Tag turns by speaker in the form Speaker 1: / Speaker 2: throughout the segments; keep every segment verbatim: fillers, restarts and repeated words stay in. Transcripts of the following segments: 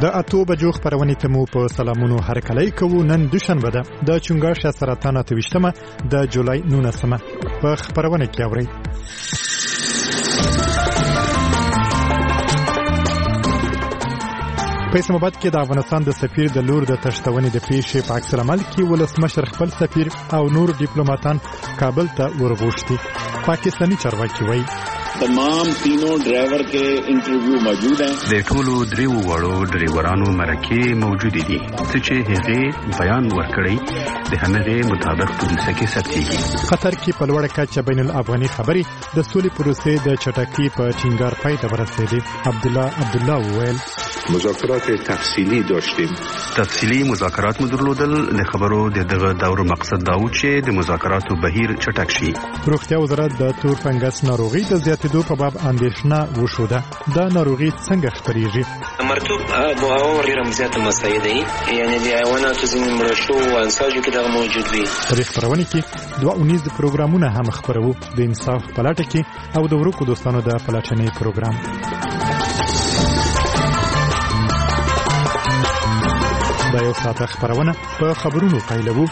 Speaker 1: د اتو بجو خبرونې ته مو په سلامونو هرکلی کوو. نن دوشنبه ده د چنګاښ سرطان اته ویشتمه د جولای نولسمه. په خبرونه کې اورئ په اسلام آباد کې د افغانستان د سفیر د لور د تشتونې د پیښې په عکس العمل کې ولسمشر خپل سفیر او نور ډیپلوماټان کابل ته ورغوښتي. پاکستانی چارواکي وایي
Speaker 2: تمام تینوں ڈرائیور کے انٹرویو موجود ہیں.
Speaker 3: د ټولو دریو وړو ډرایورانو مرکې موجود دي چې هغه بیان ورکړي د همغه مطابق پولیسه کې ثبتېږي.
Speaker 1: قطر کې په لوړه کچه بین الافغاني خبري د سولې پروسې د چټکۍ په ټینګار پای ته ورسېدې. عبدالله عبدالله وویل
Speaker 4: مذاکرات تفصیلی داشتیم.
Speaker 3: تفصیلی مذاکرات مو درلودل. د خبرو د دغه دور مقصد دا و چې د مذاکراتو بهیر چټک شي.
Speaker 1: روغتیا وزارت د تور فنګس ناروغي د زیاتېدو په باب اندېښنه وښوده. دا ناروغي څنګه خپرېږي؟
Speaker 5: مرطوب آب و هوا ډېره زیاته مسایل دي، یعنی د حیواناتو ځینې مړه شو او انساجو کې دغه موجود وي.
Speaker 1: په دې خپرونه کې دوه اونیز پروګرامونه هم خپروو، د انصاف په لټه کې او د ورکو دوستانو د پلټنې پروګرام. دا یو ساعته خبرونه په خبرونو پیلوو.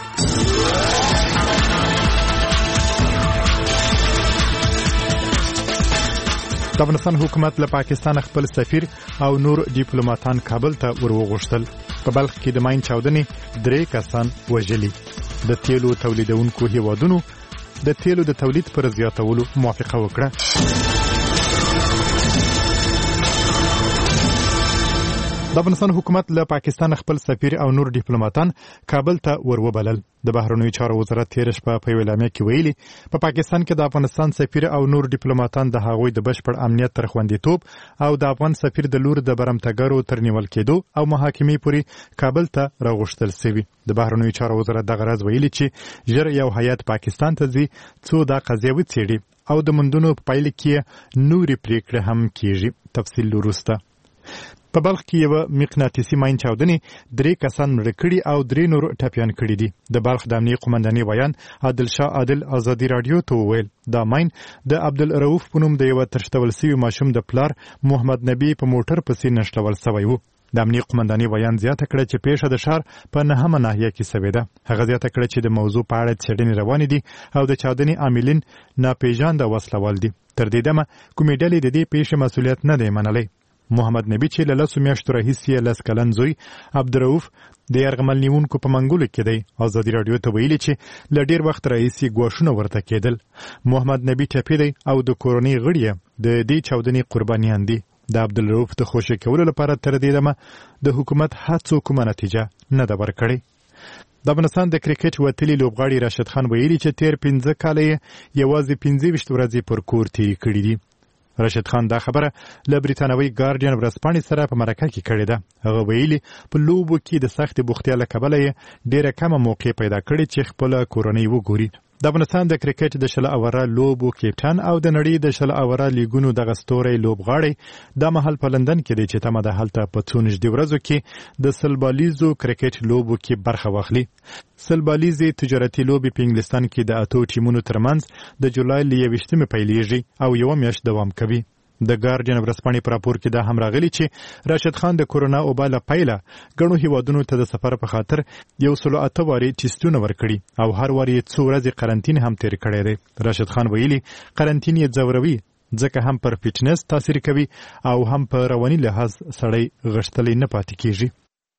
Speaker 1: د افغانستان حکومت له پاکستان خپل سفیر او نور ډیپلوماټان کابل ته ورغوښتل. په بلخ کې د ماین چاودنې درې کسان وژلي. د تیلو تولیدونکو هیوادونو د تیلو د تولید پر زیاتولو موافقه وکړه. د افغانستان حکومت له پاکستان خپل سفیر او نور ډیپلوماټان کابل ته وروبلل. د بهرنیو چارو وزارت تیر شپه په یوه اعلامیه کې ویلي په پا پاکستان کې د افغانستان سفیر او نور ډیپلوماټان د هغوی د بشپړ امنیت تر خوندیتوب او د افغان سفیر د لور د برمتګرو تر نیول کېدو او محاکمې پورې کابل ته راغوښتل شوي. د بهرنیو چارو وزارت دغه راز ویلي چې ژر یو هیات پاکستان ته ځي څو دا قضیه وڅېړي او د موندنو په پایله کې نورې پریکړې هم کېږي. تفصیل وروسته. په بلخ کې یو مقناطیسي ماین چاودنې درې کسان مړه کړي او درې نور ټپیان کړي دي. د بلخ د امنیې قومندانۍ ویان عادل شاه عادل ازادي راډیو ته وویل دا ماین د عبدالرؤف په نوم د یو ترشتول شوي ماشوم د پلار محمد نبی په موټر پسې نښلول شوی و. د امنیې قومندانۍ ویان زیاته کړه چې پیښه د ښار په نهمه ناحیه کې شوې ده. هغه زیاته کړه چې د موضوع په اړه څېړنې روانې دي او د چاودنې عاملین ناپېژانده وسلوال دي. تر دې دمه کومې ډلې د دې پیښې مسؤلیت نه دی منلی. محمد نبی چې له لسو میاشتو راهیسې لس کلن زوی عبدالرؤف د یرغمل نیونکو په منګولو کې دی. ازادي راډیو ته ویلي چې له ډېر وخت راهیسې ګواښونه ورته کېدل. محمد نبی ټپي دی او د کورنۍ غړي د دې چاودنې قربانیان دي. د عبدالرؤف د خوشي کولو لپاره تر دې دمه د حکومت هڅو کومه نتیجه نه ده ورکړې. د افغانستان د کرکټ وتلي لوبغاړي راشد خان ویلي چې تیر پنځه کاله یې یوازې پنځه ویشت ورځې پر کور تېرې کړي دي. راشد خان دا خبره له بریتانوي ګارډین ورځپاڼې سره په مرکه کې کړې ده. هغه ویلي په لوبو کې د سختې بوختیا له کبله یې ډېره کمه موقع پیدا کړې چې خپله کورنۍ وګوري. د افغانستان د کرکټ د شل اوره لوبو کیپټن او د نړۍ د شل اوره لیګونو دغه ستوری لوبغاړی دا مهال په لندن کې دی چې تمه ده هلته په څو نږدې ورځو کې د سلبالیزو کرکټ لوبو کې برخه واخلي. سلبالیزې تجارتي لوبې په انګلستان کې د اتو ټیمونو ترمنځ د جولای له یویشتمې پیلیږي او یوه میاشت دوام کوي. د ګارډین ورځپاڼې په راپور کې دا هم راغلی چې راشد خان د کورونا وبا له پیله ګڼو هیوادونو ته د سفر په خاطر یو سلو اته وارې ټیسټونه ورکړي او هر وار یې څو ورځې قرنطین هم تیر کړی دی. راشد خان ویلي قرنطین یې ځوروي ځکه هم پر فټنس تاثیر کوي او هم په رواني لحاظ سړی غښتلی نه پاتې کیږي.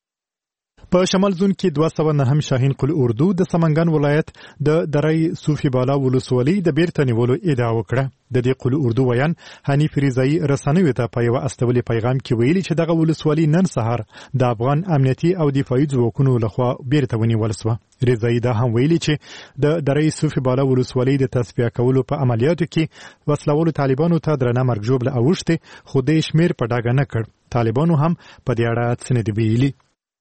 Speaker 1: په شمال زون کې دوه سوه نهم شاهین قل اردو د سمنګان ولایت د درای صوفي بالا ولسوالۍ د بیرته نیولو ادعا وکړه. د دې قل اردو ویان حنیف رضایي رسنیو ته په یوه استولي پیغام کې ویلي چې دغه ولسوالي نن سهار د افغان امنیتي او دفاعي ځواکونو لخوا بیرته ونیول شوه. رضایي دا هم ویلي چې د درای صوفي بالا ولسوالۍ د تصفیه کولو په عملیاتو کې وسلوالو طالبانو ته درنه مرګ ژوبله اوښتې خو دې شمېر په ډاګه نه کړ. طالبانو هم په دې اړه څه نه دي ویلي.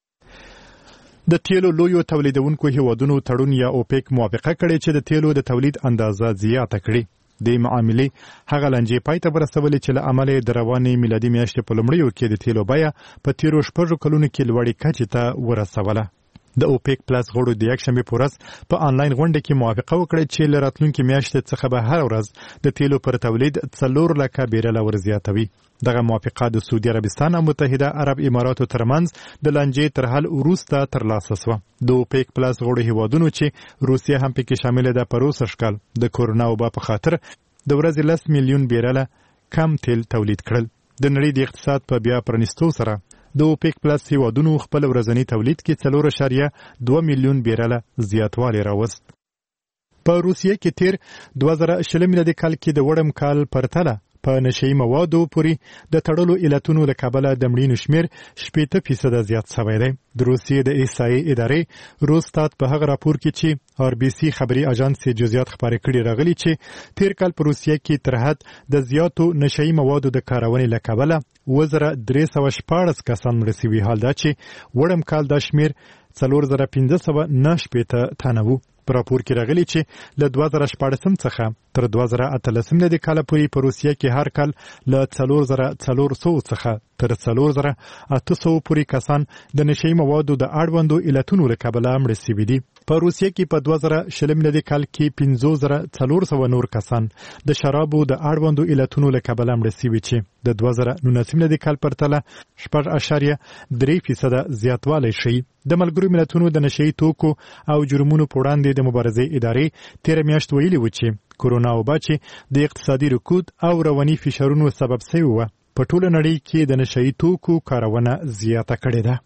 Speaker 1: د تیلو لویو تولیدونکو هیوادونو تړون یا اوپیک موافقه کړې چې د تیلو د تولید اندازه زیاته کړي. د معاملې هغه لانجې پای ته ورسولې چې له امله د روانې میلادي میاشتې په لومړیو کې د تیلو بیه په تیرو شپږو کلونو کې لوړې کچې ته ورسوله. د اوپیک پلس غړو د یکشنبه په ورځ په انلاین غونډه کې موافقه وکړه چې له راتلونکي میاشتې څخه به هر ورځ د تیلو پر تولید څلور لکه بیرله ورزیاتوي. دغه موافقه د سعودي عربستان او متحده عرب اماراتو ترمنځ د لانجې تر حل وروسته ترلاسه شوه. د اوپیک پلس غړو هیوادونو چې روسیه هم پکې شامل ده په روسه شکل د کورونا وبا په خاطر د ورځې لس میلیون بیرله کم تیل تولید کړل. د نړۍ د اقتصاد په بیا پرانیستو سره د اوپیک پلس هیوادونو خپل ورځنی تولید کې څلور اعشاریه دوه میلیون بیرله زیاتوالی راوست. په روسیه کې تیر دوه زره شل میلادي کال کې د وړم کال پرتله په نشئی موادو پورې د تړلو علتونو له کبله د مړینو شمیر شپېته فیصده زیات شوی دی. د روسیې د ایسای ادارې روستات په هغه راپور کې چې آر بي سي خبري اژانس جزئیات خبرې کړي راغلي چې تیر کال په روسیه کې تر حد د زیاتو نشئی موادو د کارونې له کبله اووه زره درې سوه شپاړس کسان مړه شوي، حال دا چې وړم کال دا شمیر څلور زره پنځه سوه نهه شپېته تنه و. په راپور کې راغلي چې له دوه زره شپاړسم څخه تر دوه زره اتلسم میلادي کال پورې په روسیه کې هر کال له څلور زره څلور سوه څخه تر څلور زره اته سوه پورې کسان د نشئی موادو د اړوندو علتونو له کبله مړه شوي دي. په روسیه کې په دوه زره شل میلادي کال کې پنځه زره څلور سوه نور کسان د شرابو د اړوندو علتونو له کبله مړه شوي چې د دوه زره نولسم میلادي کال پرتله شپږ اعشاریه درې فیصده زیاتوالی ښیي. د ملګرو ملتونو د نشئی توکو او جرمونو په وړاندې د مبارزې ادارې تېره میاشت ویلي و چې کورونا وبا چې د اقتصادي رکود او رواني فشارونو سبب شوی و په ټوله نړۍ کې د نشئی توکو کارونه زیاته کړې ده.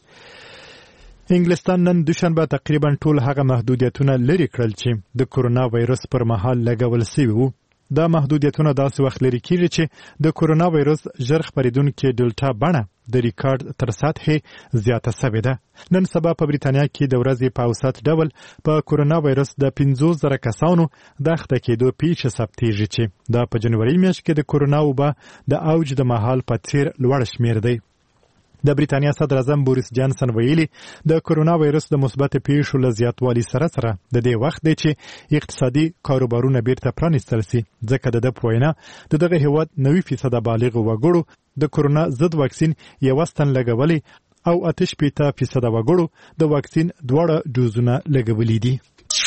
Speaker 1: انګلستان نن دوشنبه تقریبا ټول هغه محدودیتونه لرې کړل چې د کورونا وایرس پر مهال لګول شوي وو. دا محدودیتونه داسې وخت لرې کیږي چې د کورونا وایرس ژر خپرېدونکې ډلټا بڼه د ریکارډ تر سطحې زیاته شوې ده. نن سبا په بریتانیا کې د ورځې په اوسط ډول په کورونا وایرس د پنځوس زره کسانو د اخته کېدو پیښه ثبتېږي چې دا په جنوري میاشت کې د کورونا وبا د اوج د مهال په څیر لوړ شمیر دی. د بریتانیا صدر اعظم بوریس جانسن ویلي د کورونا وایرس د مثبت پیښو له زیاتوالي سره سره د دې وخت دی چې اقتصادي کاروبارونه بیرته پرانیستل شي، ځکه د ده په وینا د دغه هیواد نوي فیصده بالغ وګړو د کورونا ضد واکسین یوه ستن لګولی او اته شپېته فیصده وګړو د واکسین دواړه ډوزونه لګولي دي.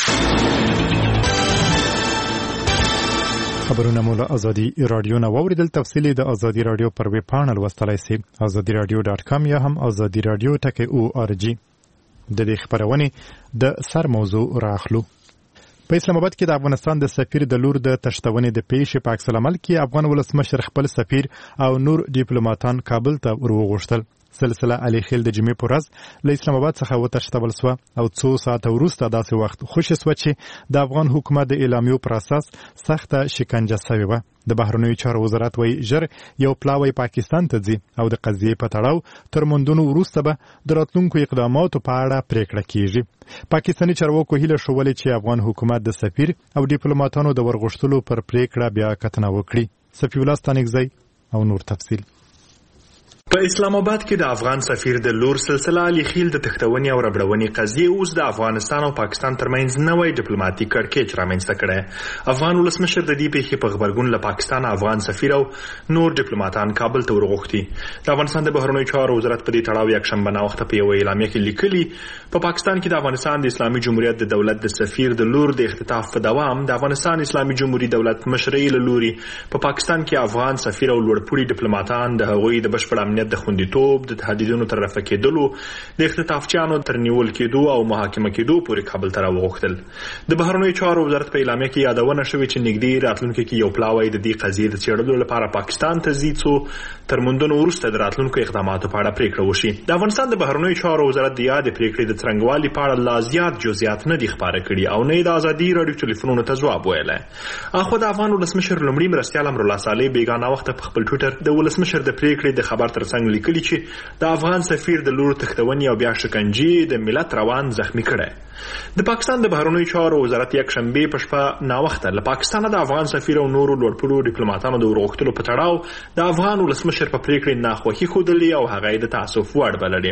Speaker 1: خبرونه مو له ازادي رادیو نه واوریدل. تفصیلی د ازادي رادیو پر ویب پاڼه لوستلی سئ ازادي رادیو ډاټ کام یا هم ازادي رادیو ټکی او ار جی. د دې خبرونې د سر موضوع راخلو. په اسلام آباد کې د افغانستان د سفیر د لور د تشتونې د پیښې په عکس العمل کې افغان ولسمشر خپل سفیر او نور ډیپلوماټان کابل ته وروغوښتل. سلسله علي خیل د جمعې په ورځ له اسلام آباد څخه وتښتول سوه او څو ساعته وروسته داسې وخت خوشې سوه چې د افغان حکومت د اعلامیو پر اساس سخته شکنجه سوې وه. د بهرنیو چارو وزارت وایي ژر یو پلاوی پاکستان ته ځي او د قضیې په تړاو تر موندنو وروسته به د راتلونکو اقداماتو په اړه پریکړه کیږي. پاکستاني چارواکو هیله ښودلې چې افغان حکومت د سفیر او ډیپلوماټانو د ورغښتلو پر پریکړه بیا کتنه وکړي. صفي الله ستانکزی او نور تفصیل.
Speaker 6: په اسلام آباد کې د افغان سفیر د لور سلسله علي خیل د تښتونې او ربړونې قضیې اوس د افغانستان او پاکستان ترمنځ نوی ډیپلوماټیک کړکېچ رامنځته کړی. افغان ولسمشر د دې پیښې په غبرګون له پاکستان افغان سفیر او نور ډیپلوماټان کابل ته ورغوښتي. د افغانستان د بهرنیو چارو وزارت په دې تړاو یکشنبه ناوخته په یوه اعلامیه کې لیکلي په پاکستان کې د افغانستان د اسلامي جمهوریت د دولت د سفیر د لور د اختطاف په دوام د افغانستان اسلامي جمهوریت دولت مشرۍ له لوري په پاکستان کې افغان سفیر او لوړپوړي ډیپلوماټان د هغوی د بشپړ امنیت د خوندیتوب د تهدیدونو تر رفع کېدلو د اختطافچیانو تر نیول کېدو او محاکمه کېدو پورې کابل ته راوغوښتل. د بهرنیو چارو وزارت په اعلامیه کې یادونه شوې چې نږدې راتلونکي کې یو پلاوی د دې قضیې د څېړلو لپاره پاکستان ته ځي څو تر موندنو وروسته د راتلونکو اقداماتو په اړه پریکړه وشي. د افغانستان د بهرنیو چارو وزارت د یادې پریکړې د څرنګوالي په اړه لا زیات جزئیات نه دي خپاره کړي او نه یې د ازادي راډیو ټلیفونونو ته ځواب ویلی. اخو د افغان ولسمشر لومړي مرستیال امرالله صالح بیګانه وخته په خپل ټویټر د ولسمشر د پریکړې د خبر ترڅنګ لیکلي چې د افغان سفیر د لور تښتونې او بیا شکنجې د ملت روان زخمی کړی. د پاکستان د بهرنیو چارو وزارت یکشنبه په شپه ناوخته له پاکستانه د افغان سفیر او نورو لوړپوړو ډیپلوماټانو د ورغښتلو په تړاو د افغان ولسمشر په پریکړې ناخوښي ښودلې او هغه یې د تاسف وړ بللې.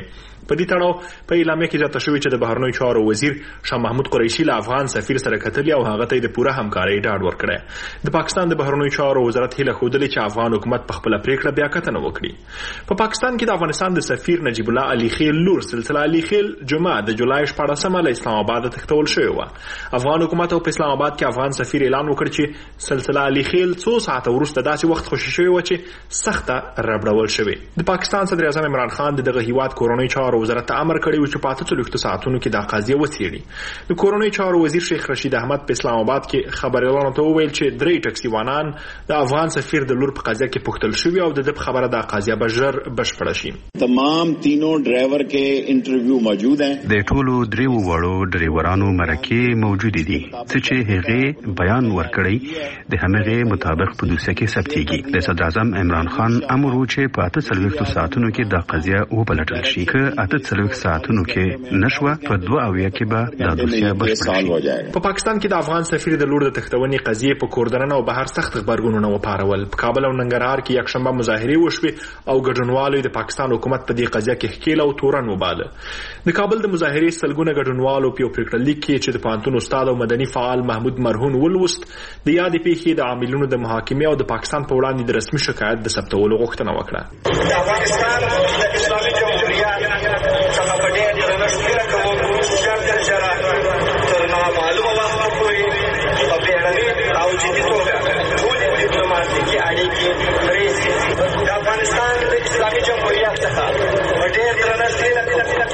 Speaker 6: په دې تړاو په اعلامیه کې ځکه شوی چې د بهرنیو چارو وزیر شاه محمود قریشي له افغان سفیر سره کتلي او هغه ته د پوره همکارۍ ډاډ ورکړی. د پاکستان د بهرنیو چارو وزارت هیله ښودلې چې افغان حکومت په خپل پریکړه بیا کتنه وکړي. په پاکستان کې د افغانستان د سفیر نجیب الله علي خیل لور سلسله علي خیل جمعه د جولای شپاړسمه له اسلام آباد تختول شوی و. افغان حکومت او په اسلام آباد کې افغان سفیر اعلان وکړ چې سلسله علي خیل څو ساعته وروسته داسې وخت خوشی شوی و چې سخته ربړول شوی. د پاکستان صدر اعظم عمران خان دغه هیواد کورونی چارو وزارت امر کړی و چې په اته څلوېښتو ساعتونو کې د قضیه وڅېړي. د کورونی چارو وزیر شیخ رشید احمد په اسلام آباد کې خبريالانو ته وویل چې درې ټکسي وانان د افغان سفیر د لور په قضیه کې پوښتل شوی او د خبره د قضیه به ژر بشپړه شي.
Speaker 2: تمام تینوں ډرایور کې انټرویو موجود ہیں.
Speaker 3: د ټولو دریو وړو ډرایورانو مرکې موجود دي چې هغه بیان ورکړی د همغه مطابق په دوسیه کې ثبتېږي. د صدر اعظم عمران خان امر و چې په اته څلوېښتو ساعتونو کې د قضیه وبلټل شي. که اته څلوېښت ساعتونو کې نشوه په دوه اویا کې به د دوسیه بشپړه شي.
Speaker 6: په پاکستان کې د افغان سفیر د لور د تختونې قضیه په کوردننه او بهر سخت خبرګونونه وپارول. په کابل او ننګرهار کې یکشنبه مظاهرې وشوې او ګډونوالو د پاکستان حکومت په دې قضیه کې ښکیل او تورن وباله. د کابل د مظاهرې سلګونه ګډونوالو په پریکړه لیک کې چې د پانتون استاد او مدني فعال محمود مرهون ولوست د یادې پیښې د عاملینو د محاکمې او د پاکستان په وړاندې د رسمي شکایت د ثبتولو غوښتنه وکړه.
Speaker 7: د افغانستان د اسلامي جمهوریت څخه په ډېر درنښت کوم چې سره تر نامعلومه وخته پورې په بیړني او جدي توګه ټولې ډیپلوماټیکي اړیکې پرې د افغانستان د اسلامي جمهوریت څخه په ډېر درنښت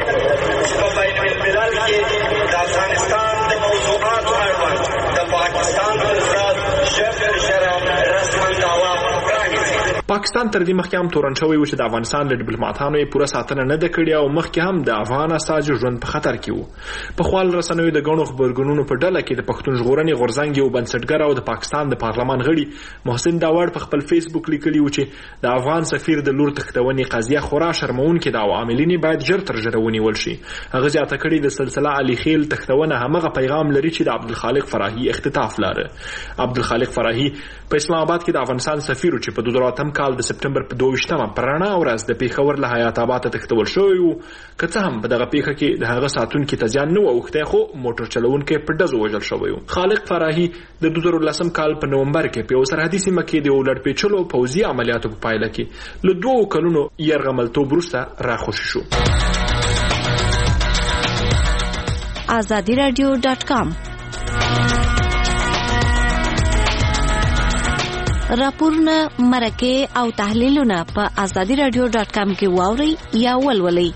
Speaker 7: کوم چې په بین الملل کې د افغانستان د موضوعاتو اړوند د پاکستان پر ضد ژر ژر رسما دعوا پرانیزي.
Speaker 6: پاکستان تر دې مخکې هم تورن شوی و چې د افغانستان له ډیپلوماټانو یې پوره ساتنه نه ده کړې او مخکې هم د افغان استازو ژوند په خطر کې و. په خپل رسنیو د غنو خبرګونونو په ډله کې د پښتون ژغورنې غورځنګ یو بنسټګر او د پاکستان د پارلمان غړي محسن داوړ په خپل فیسبوک لیکلی و چې د افغان سفیر د لور تختونې قضیه خورا شرمونکې ده او عاملین باید ژر تر ژره ونیول شي. هغه زیاته کړې د سلسله علي خیل تختونه همغه پیغام لري چې د عبدالخالق فراهي اختطاف لاره. عبدالخالق فراهي په اسلام آباد کې د افغانستان سفیر چې په دوه زره اتم کال د سپټمبر په دوه ویشتمه پرانا ورځ د پیښور له حیات آباد ته تختول شوی و. که څه هم په دغه پیښه کې د هغه ساتونکي ته زیان نه و اوښتی خو موټر چلوونکی په ډزو وژل شوی و. خالق فراهي د دوه زره لسم کال په نومبر کې په یو سرحدي سیمه کې د یو لړپېچلو پوځي عملیاتو په پایله کې له دوو کلونو یرغملتوب وروسته راخوشي شو.
Speaker 8: آزادی رادیو ډاټ کام راپورونه مرکه او تحلیلونه په آزادی رادیو ډاټ کام کې واوري یا ولولئ.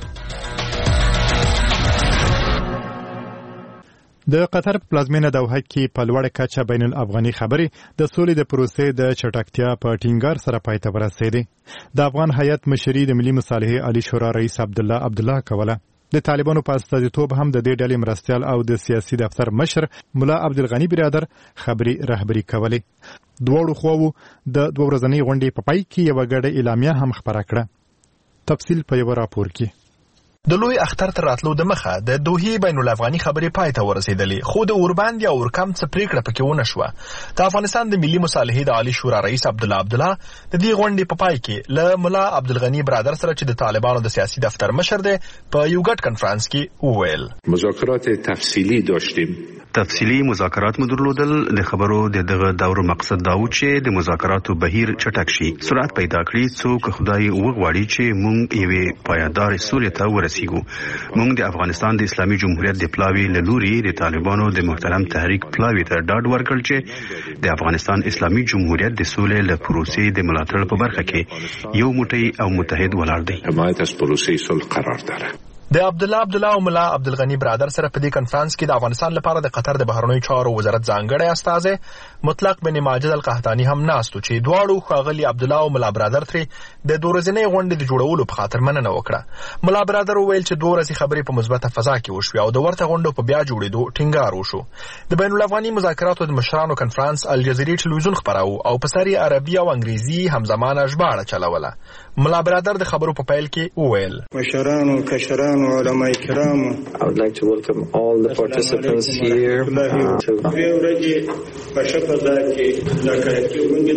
Speaker 1: د قطر پلازمینه دوحه کې په لوړه کچه بین الافغاني خبرې د سولې د پروسې د چټکتیا په ټینګار سره پای ته ورسېدې. د افغان هیئت مشري د ملي مصالحې علي شورا رئیس عبد الله عبد الله کوله. د طالبانو په استازیتوب هم د دې ډلې مرستیال او د سیاسي دفتر مشر ملا عبدالغنی برادر خبري رهبري کولې. دواړو خواوو د دوه ورځنۍ غونډې په پای کې یو غړې اعلامیه هم خبره کړه. تفصیل په یو راپور کې.
Speaker 9: د لوی اختر تر راتلو د مخه د دوحې بین الافغاني خبرې پای ته ورسېدلې خو د اورباند یا اورکم څه پریکړه پکې ونه شوه. د افغانستان د ملي مصالحې د عالی شورا رئیس عبد الله عبد الله د دې غونډې په پای کې له ملا عبدالغنی برادر سره چې د طالبانو د سیاسي دفتر مشر دی په یو ګډ کنفرانس کې وویل
Speaker 4: مذاکرات تفصیلی داشتیم.
Speaker 3: تفصیلی مذاکرات مدرلودل د خبرو د دغه دور مقصد دا و چې د مذاکراتو بهیر چټک شي، سرعت پیدا کړي، څوک خدای وغواړي چې موږ یوې پایدار سولې ته ورسیږو. موږ د افغانستان د اسلامي جمهوریت د پلاوي له لوري د طالبانو د محترم تحریک پلاوي ته ډاډ ورکړ چې د افغانستان اسلامي جمهوریت د سولې له پروسې د ملاتړ په برخه کې یو موټی او متحد ولاړ دی.
Speaker 4: حمایت از پروسې صلح قرار داره.
Speaker 9: د عبد الله عبد الله او ملا عبدالغنی برادر سره په دې کنفرانس کې د افغانستان لپاره د قطر د بهرنیو چارو وزارت ځانګړی استازی مطلق بن ماجد القحطاني هم ناستو چې دواړو ښاغلي عبد الله او ملا برادر ترې د دوه ورځنۍ غونډې د جوړولو په خاطر مننه وکړه. ملا برادر وویل چې دوه ورځې خبرې په مثبته فضا کې وشوې او د ورته غونډو په بیا جوړېدو ټینګار وشو. د بین الافغاني مذاکراتو د مشرانو کنفرانس الجزیرې ټلویزیون خپراو او په سر یې عربي او انګریزي همزمانه ژباړه چلوله. ملا برادر د خبرو په پیل کې وویل
Speaker 10: مشران او کشران او علماء کرام
Speaker 11: I would like to welcome all the participants here.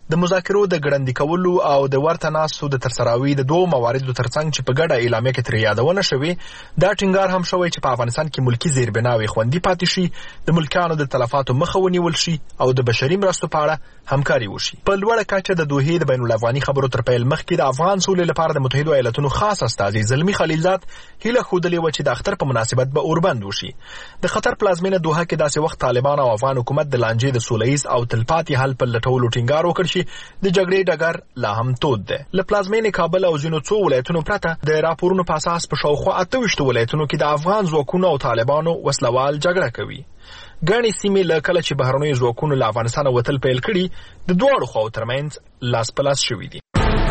Speaker 9: د مذاکرو د ګړندي کولو او د ورته ناستو د ترسراوي د دوه مواردو ترڅنګ چې په ګډه اعلامیه کې تر یادونه شوې، دا ټینګار هم شوی چې په افغانستان کې ملکی زیربناوي خوندي پاتې شي، د ملکیانو د تلفاتو مخه ونیول شي او د بشري مرستو په اړه همکاري وشي. په لوړه کچه د دوحې د بین الافغاني خبرو تر پیل مخکې د افغان سولې لپاره د متحده ایالاتونو خاص استازي زلمی خلیلزاد هیله ښودلې وه چې د اختر په مناسبت به اوربند وشي. د قطر پلازمینه دوحه کې داسې وخت طالبان او افغان حکومت د لانجې د سوله ییز او تلپاتې حل په لټولو ټینګار وکړ چې د جګړې ډګر لا هم تود دی. له پلازمینې کابل او ځینو څو ولایتونو پرته د راپورونو په اساس په شاوخوا اته ویشت ولایتونو کې د افغان ځواکونو او طالبانو وسلوال جګړه کوي. ګڼې سیمې له کله چې بهرنیو ځواکونو له افغانستانه وتل پیل کړي د دواړو خواو ترمنځ لاس په لاس شوي دي.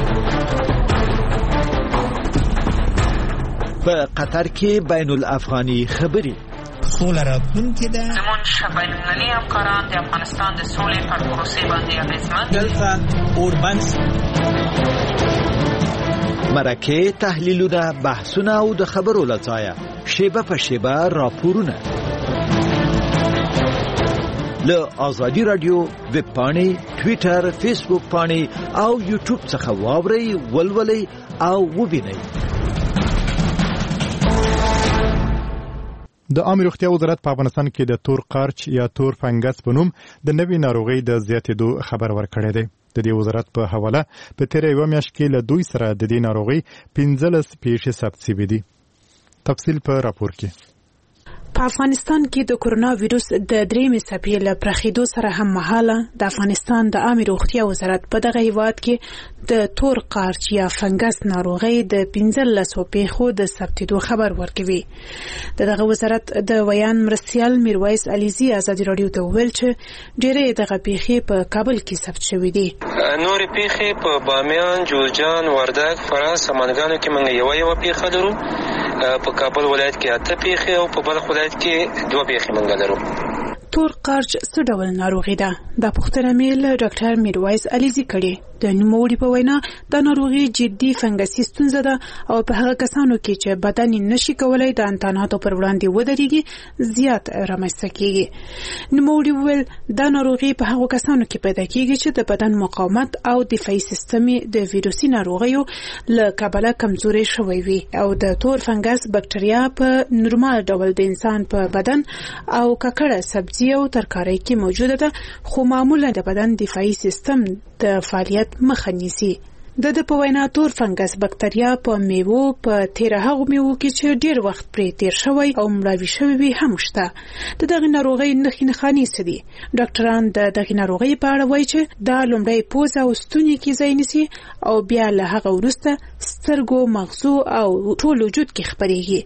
Speaker 12: په قطر کې بین الافغاني خبرې سوله راتلونکې ده.
Speaker 13: زموږ بینالمللي همکاران د افغانستان د سولې پر پروسې باندې اغېزمن
Speaker 12: دلته اوربند مرکې، تحلیلونه، بحثونه او د خبرو له ځایه شیبه په شیبه راپورونه له آزادي رادیو ویب پاڼې، ټویټر، فیسبوک پاڼې او یوټیوب څخه واورئ، ولولئ او ووینئ.
Speaker 1: د عامه روغتیا وزارت په افغانستان کې د تور قارچ یا تور فنګس په نوم د نوې ناروغۍ د زیاتېدو خبر ورکړی دی. د دې وزارت په حواله په تیره یوه میاشت کې له دوی سره د دې ناروغۍ پنځلس پیښې ثبت شوې دي. تفصیل په راپور کې.
Speaker 14: په افغانستان کې د کورونا ویروس د درېمې څپې له پراخېدو سره هم مهاله د افغانستان د عامه روغتیا وزارت په دغه هیواد کې د تور قارچ یا فنګس ناروغۍ د پنځلسو پیښو د ثبتېدو خبر ورکوي. د دغه وزارت د ویان مرستیال میرویس علیزي ازادي راډیو ته وویل چې ډېرې دغه پیښې په کابل کې ثبت شوې دي.
Speaker 5: نورې پیښې په بامیان، جوزجان، وردګ، فراه، سمنګانو کې موږ یوه یوه پیښه لرو. په کابل ولایت کې اته پیښې او په بلخ ولایت کې دوه پیښې موږ لرو.
Speaker 14: تور قارچ څه ډول ناروغي ده؟ دا پوښتنه مې له ډاکټر میرویس علیزي کړې. د نوموړي په وینا دا ناروغي جدي فنګسي ستونزه ده او په هغه کسانو کې چې بدن یې نشي کولای د انتاناتو پر وړاندې ودرېږي زیات رامنځته کېږي. نوموړي وویل دا ناروغي په هغو کسانو کې پیدا کېږي چې د بدن مقاومت او دفاعي سیستم د ویروسي ناروغیو له کبله کمزوري شوی وي او د تور فنګس بکټریا په نورمال ډول د انسان په بدن او ککړه سبزي او ترکارۍ کې موجوده ده، خو معمولا د بدن دفاعي سیستم د فعالیت مخه نیسي. د د په وینا تور فنګس بکټریا په میوو په تیره هغو میوو کې چې ډیر وخت پرې تیر شوی او مړاوي شوی وي هم شته. د دغې ناروغۍ نښې نښانې څه دي؟ ډاکټران د دغې ناروغۍ په اړه وایي چې دا لومړی پوزه او ستوني کې ځای نیسي او بیا له هغه وروسته سترګو، مغزو او ټول وجود کې خپرېږي.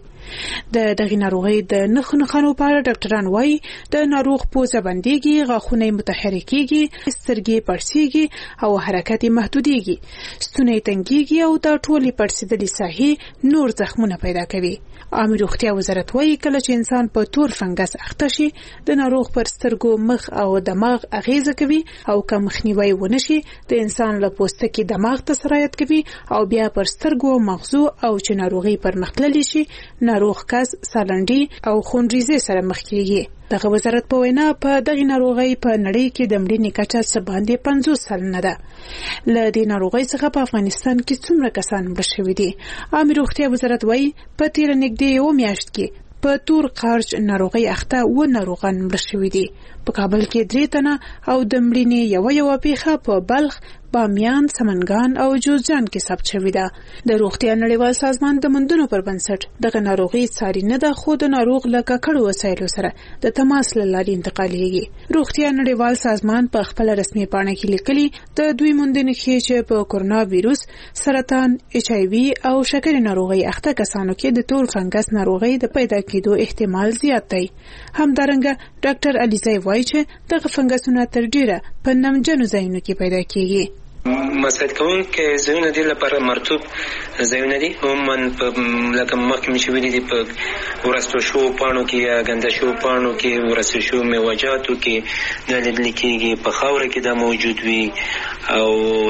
Speaker 14: د دغې ناروغۍ د نښو نښانو په اړه ډاکټران وایي د ناروغ پوزه بندېږي، غاښونه یې متحرکېږي، سترګې پړسېږي او حرکت یې محدودېږي، ستونی تنګېږي او دا ټولې پړسېدلې ساحې نور زخمونه پیدا کوي. عامه روغتیا وزارت وایي کله چې انسان په تور فنګس اخته شي د ناروغ پر سترګو، مخ او دماغ اغیزه کوي او که مخنیوی ونه شي د انسان له پوستکي دماغ ته سرایت کوي او بیا پر سترګو، مغزو او چې ناروغي پرمختللې شي ناروغ کس سالنډي او خونریزي سره مخ کیږي. دغه وزارت په وینا په دغه ناروغي په نړۍ کې د مړینې کچه څه باندې پنځوس سلنه ده. له دې ناروغۍ څخه په افغانستان کې څومره کسان مړه شوي دي؟ عامه روغتیا وزارت وایي په تیره نږدې یوه میاشت کې په تور قارچ ناروغۍ اخته و ناروغان مړه شوي دي. په کابل کې درې تنه او د مړینې یوه یوه پیښه په بلخ، بامیان، سمنګان او جوزجان کې ثبت شوې ده. د روغتیا نړیوال سازمان د موندنو پر بنسټ دغه ناروغي څاري نه ده، خو د ناروغ له ککړو وسایلو سره د تماس له لارې انتقالېږي. روغتیا نړیوال سازمان په خپل رسمي پاڼه کې لیکلي د دوی موندنې ښیي چې په کورونا ویروس، سرطان، ایچ آی وي او شکرې ناروغۍ اخته کسانو کې د تور فنګس ناروغۍ د پیدا کېدو احتمال زیات دی. همدارنګه ډاکټر علیزی وایي چې دغه فنګسونه تر ډیره په نمجنو ځایونو کې پیدا کېږي.
Speaker 5: مساعد کوونکي ځایونه دي لپاره مرطوب ځایونه دي، عموما لکه مخکې مې چې ویلي دي په ورستو شوو پاڼو کې یا ګنده شوو پاڼو کې، ورستو شوو میوجاتو کې دا لیدل کېږي، په خاوره کې دا موجود وي او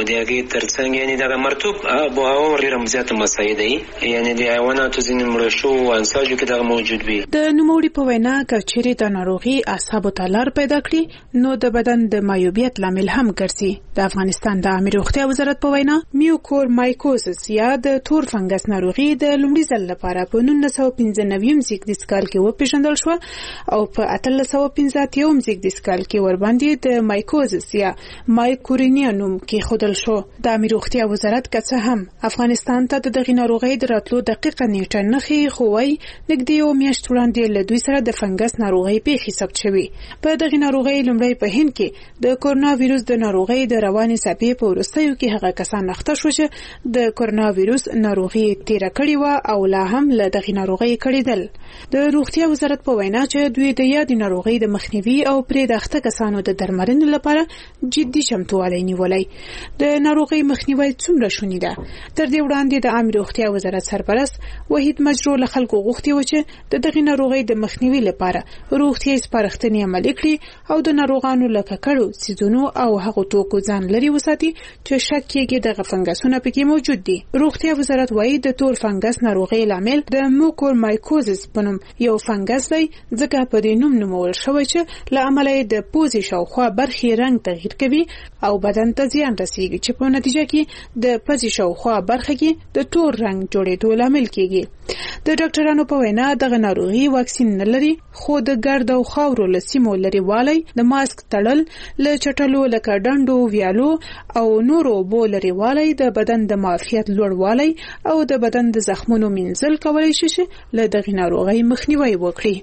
Speaker 5: او د هغې تر څنګ یعنې دغه مرطوب آب و هوا ډېره زیاته مساعده وي، یعنې د حیواناتو ځینې مړه شوو انساجو کې دغه موجود وي.
Speaker 14: د نوموړي په وینا که چیرې د ناروغي اعصابو ته لار پیدا کړي نو د بدن د مایوبیت لامل هم ګرځي. د افغانستان د عامه روغتیا وزارت په وینا میوکورمایکوزس یا د تور فنګس ناروغي د لومړي ځل لپاره په نولس سوه پنځه نوي زیږدیز کال کې وپېژندل شوه او په اتلس سوه پنځه اتیا زیږدیز کال کې ورباندې د مایکوزس یا مایکورینیا نوم کېښودل شو. د عامه روغتیا وزارت که څه هم افغانستان ته د دغې ناروغۍ د راتلو دقیقه نیټه نه ښیي، خو وایي نږدې یوه میاشت وړاندې له دوی سره د فنګس ناروغۍ پیښې ثبت شوې. په دغې ناروغۍ لومړی په هند کې د کورونا ویروس د ناروغۍ د روانې څپې په وروستیو کې هغه کسان اخته شو چې د کورونا ویروس ناروغي تیره کړې وه او لا هم له دغې ناروغۍ کړېدل. د روغتیا وزارت په وینا چې دوی د یادې ناروغۍ د مخنیوي او پرې د اخته کسانو د درملنې لپاره جدي چمتووالی نیولی. د ناروغۍ مخنیوی څومره شونې ده؟ تر دې وړاندې د عامه روغتیا وزارت سرپرست وحید مجرو له خلکو غوښتي و چې د دغې ناروغۍ د مخنیوي لپاره روغتیایي سپارښتنې عملي کړي او د ناروغانو له ککړو څیزونو او هغو توکو ځان لرې وساتي چې شک کېږي دغه فنګسونه پکې موجود دي. روغتیا وزارت وایي د تور فنګس ناروغۍ لامل د موکورمایکوزس په نوم یو فنګس دی، ځکه په دې نوم نومول شوی چې له امله یې د پوزې شاوخوا برخې رنګ تغییر کوي او بدن ته زیان رسیږي چې په نتیجه کې د پوزې شاوخوا برخه کې د تور رنګ جوړېدو لامل کېږي. د ډاکټرانو په وینا دغه ناروغي واکسین نه لري، خو د ګرد او خاورو له سیمو لرې والی، د ماسک تړل، له چټلو لکه ډنډو، ویالو او نورو اوبو لرې والی، د بدن د معافیت لوړوالی او د بدن د زخمونو مینځل کولی شي چې له دغې ناروغۍ مخنیوی وکړي.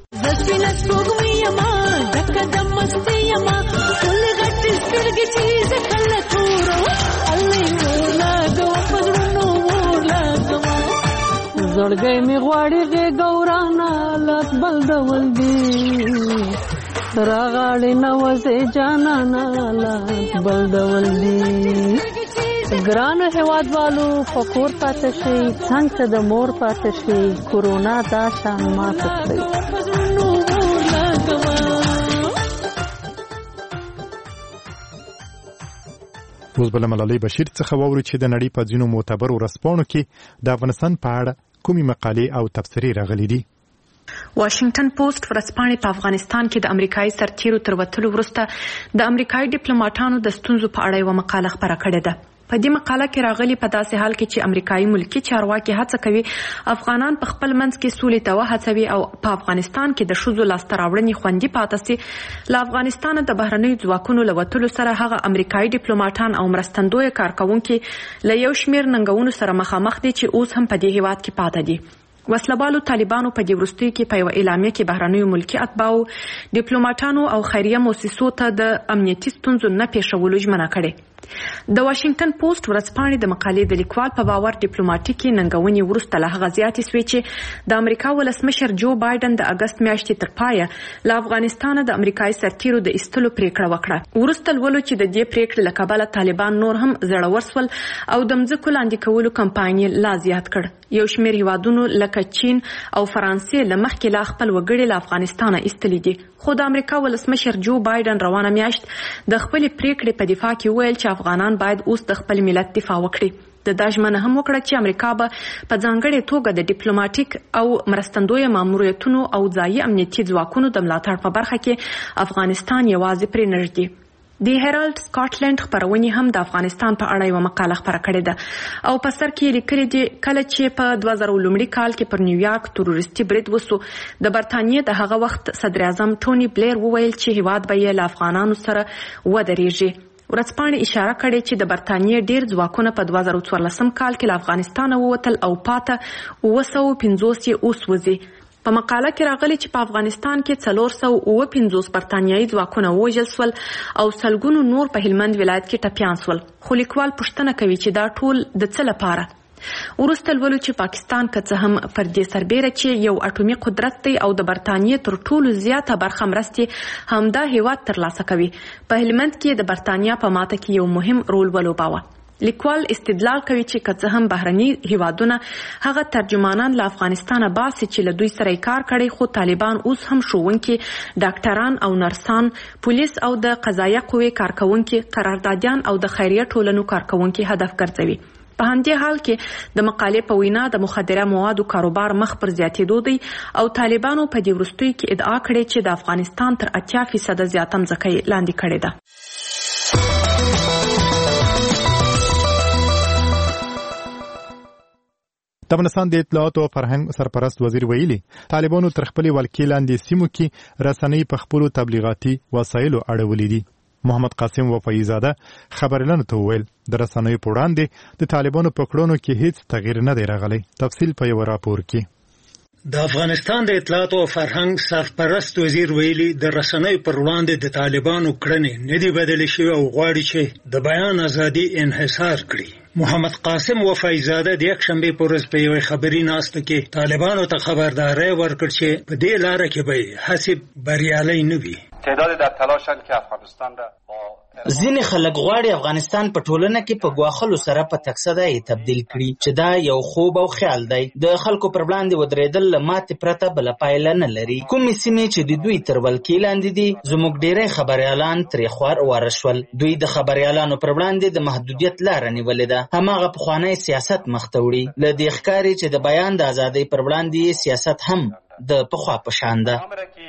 Speaker 15: زړګی می غواړي غورانا لاس بل ډول دی راغاړي نوځي جانانا لاس بل ډول دی. ګرانو هیوادوالو فخور پاتې شي څنګه د مور پاتې شي کورونا دا شان ماته کوي.
Speaker 1: اوس بل ملالۍ بشیر څخه واوري چې د نړۍ په ځینو معتبرو ورځپاڼو کې د افغانستان په اړه کومې مقالې او تبصرې راغلي دي.
Speaker 16: واشنگټن پوسټ ورځپاڼې په افغانستان کې د امریکایي سرتیرو تر وتلو وروسته د امریکایي ډیپلوماټانو د ستونزو په اړه یوه مقاله خپره کړې ده. په دې مقاله کې راغلي په داسې حال کې چې امریکایي ملکی چارواکي هڅه کوي افغانان په خپل منځ کې سولې ته وهڅوي او په افغانستان کې د ښځو لاسته راوړنې خوندي پاتې سي. له افغانستانه د بهرنیو ځواکونو له وتلو سره هغه امریکایي ډیپلوماټان او مرستندویه کارکوونکي له یو شمېر ننګونو سره مخامخ دي چې اوس هم په دې هیواد کې پاتې دي. وسلهبالو طالبانو په دې وروستیو کې په یوه اعلامیه کې بهرنیو ملکي اتباعو ډیپلوماټانو او خیریه مؤسسو ته د امنیتي ستونزو نه پیښولو ژمنه کړې. د واشنگټن پوسټ ورځپاڼې د مقالې د لیکوال په باور ډیپلوماټیکي ننګونې وروسته له هغه زیاتې سوې چې د امریکا ولسمشر جو بایډن د اګست میاشتې تر پایه له افغانستانه د امریکایي سرتیرو د ایستلو پریکړه وکړه. وروسته لولو چې د دې پریکړې له کبله طالبان نور هم زړور سول او د مځکو لاندې کولو کمپاین لا زیات کړ. یو شمېر هیوادونو لکه چین او فرانسې له مخکې لا خپل وګړي له افغانستانه ایستلي دي، خو د امریکا ولسمشر جو بایډن روانه میاشت د خپلې پریکړې په دفاع کې وویل چې افغانان باید اوس د خپل ملت دفاع وکړي. د دا ژمنه هم وکړه چې امریکا به په ځانګړې توګه د ډیپلوماټیک او مرستندویه ماموریتونو او ځایي امنیتي ځواکونو د ملاتړ په برخه کې افغانستان یوازې پرې نه ږدي. د هیرالډ سکاټلند خپرونې هم د افغانستان په اړه یوه مقاله خپره کړې ده او په سر کې یې لیکلي دي کله چې په دوه زره لومړي کال کې پر نیویارک تروریستي برید وسو د برتانیې د هغه وخت صدر اعظم ټوني بلیر وویل چې هیواد به یې له افغانانو سره ودرېږي. ورځپاڼې اشاره کړې چې د برتانیې ډېر ځواکونه په دوه زره څوارلسم کال کې له افغانستانه ووتل او پاته اوه سوه پنځوس یې اوس وځي. په مقاله کې راغلي چې په افغانستان کې څلور سوه اوه پنځوس برتانیایي ځواکونه ووژل سول او سلګونو نور په هلمند ولایت کې ټپیان سول. خو لیکوال پوښتنه کوي چې دا ټول د څه لپاره؟ وروسته لولو چې پاکستان که څه هم پر دې سربیره چې یو اټومي قدرت دی او د برتانیې تر ټولو زیاته برخه مرستې همدا هیواد ترلاسه کوي، په هلمند کې د برتانیا په ماته کې یو مهم رول ولوباوه. لیکوال استدلال کوي چې که څه هم بهرني هیوادونه هغه ترجمانان له افغانستانه باسي چې له دوی سره کار کړي، خو طالبان اوس هم ښوونکي، ډاکټران او نرسان، پولیس او د قضایه قوې کارکونکي، قراردادیان او د خیریه ټولنو کارکونکي هدف ګرځوي. په همدې حال کې د مقالې په وینا د مخدره موادو کاروبار مخ پر زیاتېدو دی او طالبانو په دې وروستیو کې ادعا کړې چې د افغانستان تر اتیا فیصده زیاته مځکه یې لاندې کړې ده.
Speaker 1: د افغانستان د اطلاعات او فرهنګ سرپرست وزیر ویلي طالبانو تر خپل ولکې لاندې سیمو کې رسنۍ په خپل تبلیغاتي وسایلو اړولې دي. محمد قاسم وفایي زاده خبرلن ته ویل د رسنۍ په وړاندې د طالبانو په کړنو کې هیڅ تغییر نه دی راغلی. تفصیل په یو راپور کې.
Speaker 17: د افغانستان د اطلاعات او فرهنګ سرپرست وزیر ویلي د رسنۍ پر وړاندې د طالبانو کړنې نه دي بدلې شوې او غواړي چې د بیان ازادي انحصار کړي. محمد قاسم وفایي زاده د یک شنبې په ورځ په یوې خبري ناسته کې طالبانو ته خبرداری ورکړ چې په دې لاره کې به هڅې بریالۍ نه وي.
Speaker 18: تعداد در تلاشن که افغانستان را با
Speaker 19: ځینې خلک غواړي افغانستان په ټولنه کې په ګواښلو سره په تقصده یې تبدیل کړي چې دا یو خوب او خیال دی. د خلکو پر وړاندې ودرېدل له ماتې پرته بله پایله نه لري. کومې سیمې چې د دوی تر ولکې لاندې دي زموږ ډېری خبریالان ترې خوار واره شول. دوی د خبریالانو پر وړاندې د محدودیت لاره نیولې ده. هماغه پخوانی سیاست مخ ته وړي. له دې ښکاري چې د بیان د ازادۍ پر وړاندې سیاست هم د پخوا په شان ده.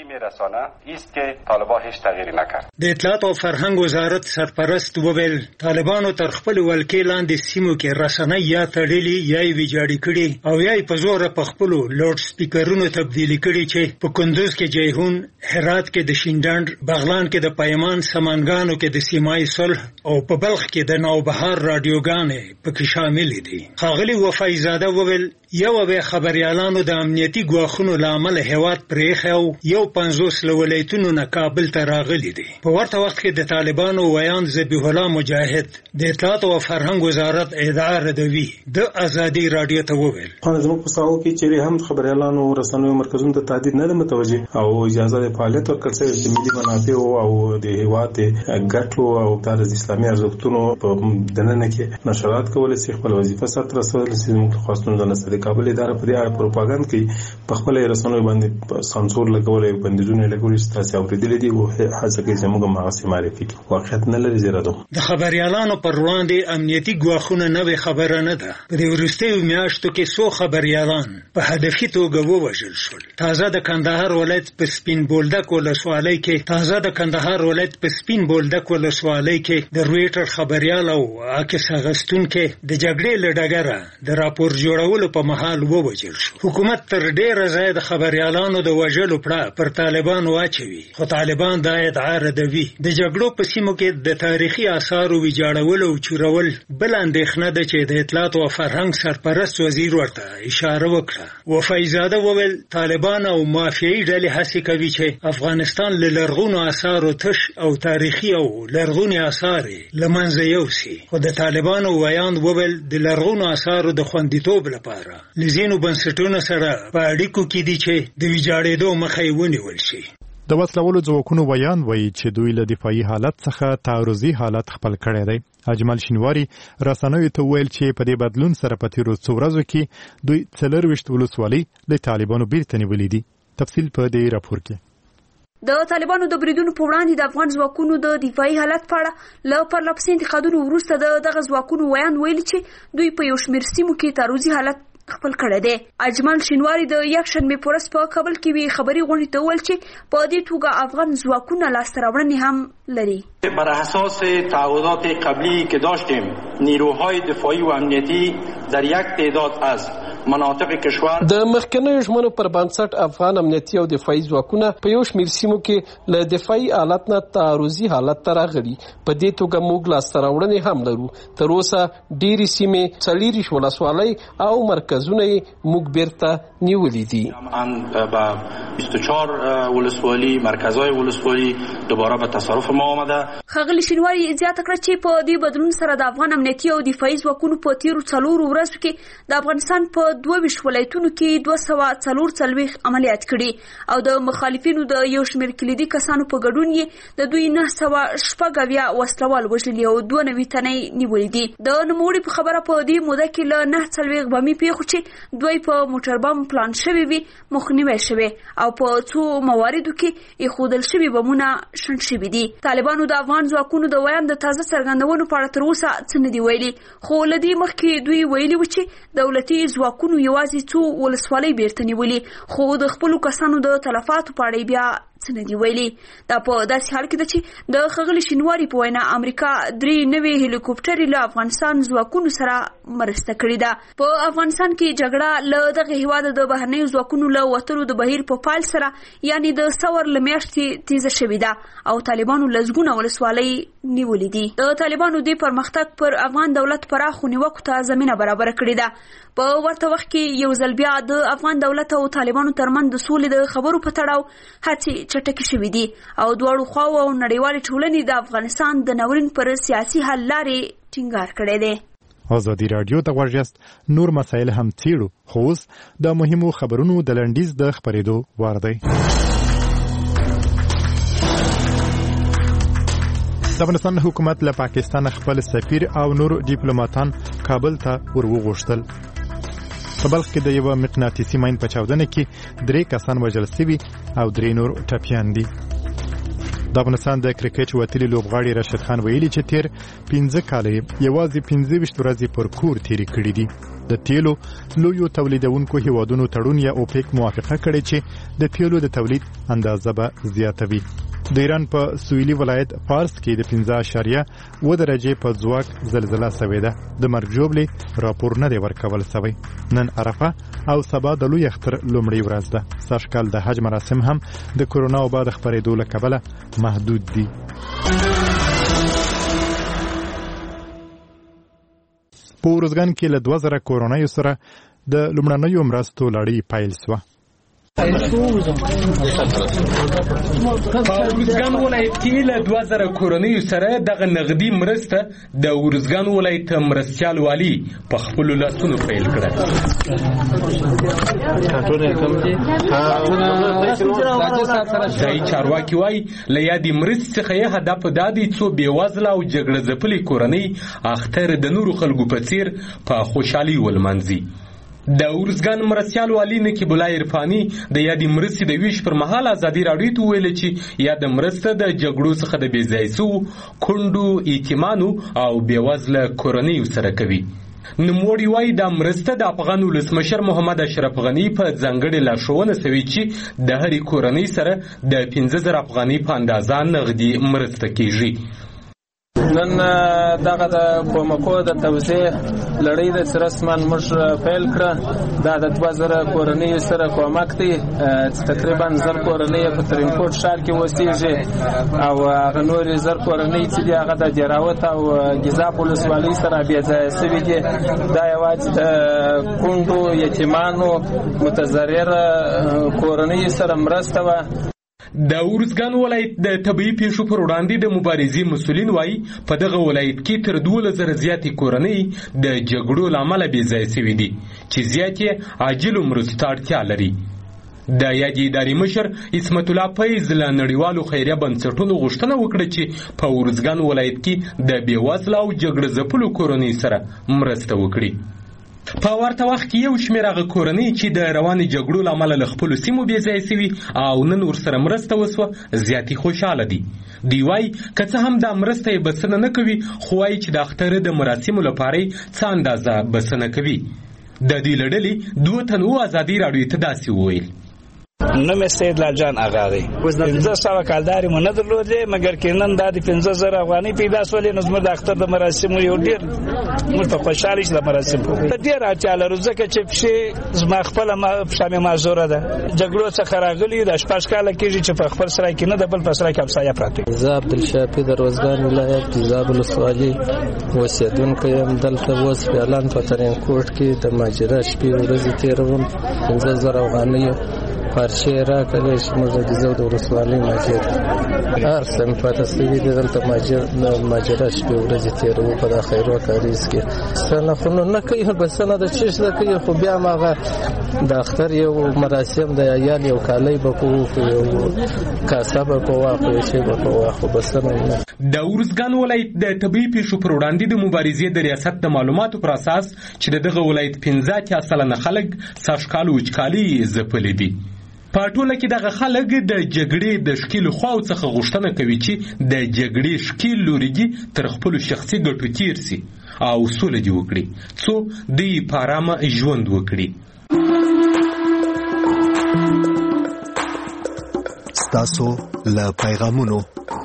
Speaker 17: د اطلاعات او فرهنګ وزارت سرپرست وویل طالبانو تر خپل ولکې لاندې سیمو کې رسنۍ یا تړلي یا یې ویجاړې کړي او یا یې په زوره په خپلو لوډ سپیکرونو تبدیلي کړي چې په کندوز کې جیهون، هرات کې د شینډنډ، بغلان کې د پیمان، سمنګانو کې د سیمای صلح او په بلخ کې د نوبهار رادیوګانې پکې شامل دي. ښاغلي وفایي زاده وویل یو به خبریالانو د امنیتي ګواښونو له امله هیواد پرېښی او یو پنځوس له ولایتونو نه کابل ته راغلي دي. په ورته وخت کې د طالبانو ویان ذبیح الله مجاهد د اطلاعات او فرهنګ وزارت ادعا ردوي د ازادي رادیو ته وویل
Speaker 20: زموږ په ساحو کې چې هم خبریالانو رسنیو مرکزونو ته تهدید نه متوجه او اجازه د فعالیت ورکړل شوې چې ملي منافع او د هیواد ګټو او د اسلامي ارزښتونو په دننه کې نشرات کول شي خپل وظیفه سره رسول شي. موږ خواستون د نسل کابل اداره په دې اړه پروپاګاندا کوي، په خپل رسنیو باندې سانسور لګول او بندیزونه لګول چې تاسو اوریدلې دي او هڅه کوي چې موږ مغاسي معرفي کړو. واقعیت نه لري زیاده ده.
Speaker 17: د خبريالانو پر وړاندې امنیتي ګواښونه نه خبره نه ده. په دې وروستیو میاشتو کې څو خبريالان په هدفي توګه ووژل شول. تازه د کندهار ولایت په سپین بولدک ولسوالۍ کې تازه د کندهار ولایت په سپین بولدک ولسوالۍ کې د رويټر خبريال او عکس اخیستونکو د جګړې له ډګره د راپور جوړولو په مهال ووژل شو. حکومت تر ډیره ځای د خبريالانو د وژلو پړه پر طالبانو واچوي، خو طالبان دا ادعا ردوي. د جګړو په سیمو کې د تاریخي آثارو ویجاړول او چورول بل اندېښنه ده چې د اطلاعات او فرهنګ سرپرست وزیر ورته اشاره وکړه. وفایي زاده وویل طالبان او مافیایي ډلې هڅه کوي چې افغانستان له لرغونو آثارو تش او تاریخي او لرغوني آثار لمنځه یوسي. خو د طالبانو ویان وویل د لرغونو آثارو د خوندیتوب لپاره لزینو بنسټونو سره په اړیکو کې دي چې د ویجاړېدو مخه یې ونیول شي.
Speaker 1: د وسلوالو ځواکونو ویان وایي چې دوی له دفاعي حالت څخه تعرضي حالت خپل کړی دی. اجمل شینواری رسنیو ته ویل چې په دې بدلون سره په تیرو څو ورځو کې دوی څلرویشت ولسوالۍ له طالبانو بیرته نیولې دي. تفصیل په دې راپور کې.
Speaker 21: د طالبانو د بریدونو په وړاندې د افغان ځواکونو د دفاعي حالت په اړه له پرلپسې انتقادونو وروسته د دغه ځواکونو ویان ویلي چې دوی په یو شمېر سیمو کې تعرضي حالت خپل کړی دی. اجمل شینواری د یک شنبه په ورځ په کابل کې وی خبري غونډې ته ویل چې په دې توګه افغان ځواکونه لاسته راوړنې هم لري.
Speaker 22: بر اساس تعهدات قبلی که داشتیم نیروهای دفاعی و امنیتی در یک تعداد از مناطق کشور
Speaker 23: د مخکنیو ژمنو پر بنسټ افغان امنیتي او دفاعي ځواکونه په یو شمېر سیمو کې له دفاعي حالت نه تعرضي حالت ته راغلي. په دې توګه موږ لاسته راوړنې هم لرو. تر اوسه ډېرې سیمې څلېرویشت ولسوالۍ او مرکز مرکزونه موږ بیرته نیولې دي.
Speaker 22: ان به بیست و چهار ولسوالي مرکزای ولسوالي دوباره به تصرف ما آمده.
Speaker 21: ښاغلي شینواري زیاته کړه چې په دې بدلون سره د افغان امنیتي او دفاعي ځواکونو په تیرو څلورو ورځو کې د افغانستان په دوه ویشت ولایتونو کې دوه سوه څلور څلوېښت عملیات کړي او د مخالفینو د یو شمېر کلیدي کسانو په ګډون یې د دوی نه سوه شپږ اویا وسلوال وژلي او دوه نوي تنې نیولي دي. د نوموړي په خبره په دې موده کې له نه څلوېښت بمي پیښو چې دوی په موټر بم پلان شوي وي مخنیوی شوی او په څو مواردو کې ایښودل شوي بمونه شنډ شوي دي. طالبانو د افغان ځواکونو د ویان د تازه څرګندونو په اړه تر اوسه څه نه دي ویلي، خو له دې مخکې دوی ویلي و چې دولتي ځواکونو یوازې څو ولسوالۍ بیرته نیولي، خو د خپلو کسانو د تلفاتو په اړه بیا څه نه دي ویلي. دا په داسې حال کې ده چې د ښاغلي شینواري په وینا امریکا درې نوې هلیکوپټرې له افغانستان ځواکونو سره مرسته کړې ده. په افغانستان کې جګړه له دغه هیواده د بهرنیو ځواکونو له وتلو د بهیر په پایل سره یعنې د ثور له میاشتې تیزه شوې ده او طالبانو لسګونه ولسوالۍ نیولې دي. د طالبانو دې پرمختګ پر افغان دولت پراخو نیوکو ته زمینه برابره کړې ده. په ورته وخت کې یو ځل بیا د افغان دولت او طالبانو ترمنځ د سولې د خبرو په تړاو هڅې چټکې شوې دي او دواړو خواو او نړیوالې ټولنې د افغانستان د ناورین پر سیاسي حل لارې ټینګار کړی دی.
Speaker 1: ازادي راډیو ته غوږ یاست. نور مسایل هم څیړو، خو اوس د مهمو خبرونو د لنډیز د خپرېدو وار دی. د افغانستان حکومت له پاکستان خپل سفیر او نور ډیپلوماټان کابل ته ورغوښتل. په بلخ کې د یو مقناطیسي ماین په چاودنه کې درې کسان وژل شوي او درې نور ټپیان دي. د افغانستان د کرکټ وتلي لوبغاړي راشد خان ویلي چې تیر پنځه کاله یوازې پنځه ویشت ورځې پر کور تیرې کړې دي. د تیلو لویو تولیدونکو هیوادونو تړون یا اوپیک موافقه کړې چې د تیلو د تولید اندازه به زیاتوي. د ایران په سویلي ولایت فارس کې د پنځه اعشاریه اوه درجې په ځواک زلزله شوې ده. د مرګ ژوبلې راپور نه دی ورکول شوی. نن عرفه او سبا د لوی اختر لومړۍ ورځ ده. سږکال د حج مراسم هم د کرونا وبا د خپرېدو له کبله محدود دي. په ورځګان کې له دوه زره کورونایو سره د لومړنیو مرستو لړۍ پیل شوه.
Speaker 2: په ورځګان ولایت کې له دوه زره کورنیو سره دغه نغدي مرسته د ورځګان ولایت مرستیال والی په خپلو لاسونو پیل کړه. ځایي چارواکي وایي له یادې مرستې څخه یې هدف دا دی څو بېوزله او جګړه ځپلې کورنۍ اختر د نورو خلکو په څیر په خوشحالي ولمانځي. د ورځګان مرستیال والی نقیب الله عرفاني د یادې مرستې د ویش پر مهال ازادي راډیو ته وویل چې یاده مرسته د جګړو څخه د بې ځایه سوو کونډو یتیمانو او بېوزله کورنیو سره کوي. نوموړي وایي دا مرسته د افغان ولسمشر محمد اشرف غني په ځانګړې لارښوونه شوې چې د هرې کورنۍ سره د پنځه زره افغانۍ په اندازه نغدي مرسته کیږي.
Speaker 6: نن دغه د کومکو د توزیع لړۍ د رسمان موږ پیل کړه. دا د دوه زره کورنیو سره کومک دی. تقریبا زر کورنۍ په ترینکوټ ښار کې اوسېږي او هغه نورې زر کورنۍ چې دي هغه د دیراوت او ګیزاب ولسوالۍ سره بې ځایه شوي دي. دا یوازې د کونډو یتیمانو متضرره کورنیو سره مرسته وه.
Speaker 2: د ورځګان ولایت د طبیعي پیښو پر وړاندې د مبارزې مسؤلین وایي په دغه ولایت کې تر دولس زره زیاتې کورنۍ د جګړو له امله بې ځایه شوي دي چې زیات یې عاجلو مرستو ته اړتیا لري. د یادې ادارې مشر عصمت الله فیض له نړیوالو خیریه بنسټونو غوښتنه وکړه چې په ورځګان ولایت کې د بېوزله او جګړه ځپلو کورنۍ سره مرسته وکړي. په ورته وخت کې یو شمېر هغه کورنۍ چې د روانې جګړو له امله له خپلو سیمو بې ځایه شوي او نن ورسره مرسته وسوه زیاتې خوشحاله دي. دوی وایي که څه هم دا مرسته یې بسنه نه کوي، خو وایي چې د اختر د مراسمو لپاره یې څه اندازه بسنه کوي. د دې له ډلې دوه تنو ازادي راډیو ته داسې وویل:
Speaker 3: نوم سید لال جان آغا دی پنځه سوه کالداري مو نه درلودې مګر کې نن دا د پنځه زره افغانۍ پیدا سولې نو زموږ د اختر د مراسمو یو ډېر موږ ته خوشحالي چې د مراسم ډېر اړتیا لرو ځکه چې پښې زما خپله پښه مې معذوره ده جګړو څخه راغلي د شپږ کاله کېږي چې په خپل سرای کې نه د بل په سرای کې همسایه پراته
Speaker 23: زه عبدالشافي د روزګان ولایت تیزاب ولسوالي اوسېدونکی یم دلته اوس فعلاً په ترینکوټ کې د ماجرا شپې ورځې تېروم پنځه زره افغانۍ پارچې راکړې چې موږ د ګیزو د ولسوالۍ ماجر هر څه مې پاته سوي دي دلته ماجرا شپې ورځې تېروو په دا خیرو کاریز کې څه خو نو نه کوي بسنه د چیش نه کوي خو بیا هماغه د اختر یو مراسم د عیال یو کالی به کوو یو کاسه به په واخو یو شی به په واخو بسنه نه.
Speaker 2: د ارزګان ولایت د طبي پیښو پر وړاندې د مبارزې د ریاست د معلوماتو پر اساس چې د دغه ولایت پنځه اتیا سلنه خلک سږکال وچکالي ځپلي دي. په ټوله کې دغه خلک د جګړې د ښکیلو خواو څخه غوښتنه کوي چې د جګړې ښکیل لوري دې تر خپلو شخصي ګټو تیر سي او سوله دې وکړي څو دوی په ارامه ژوند وکړي.
Speaker 7: ستاسو له پیغامونو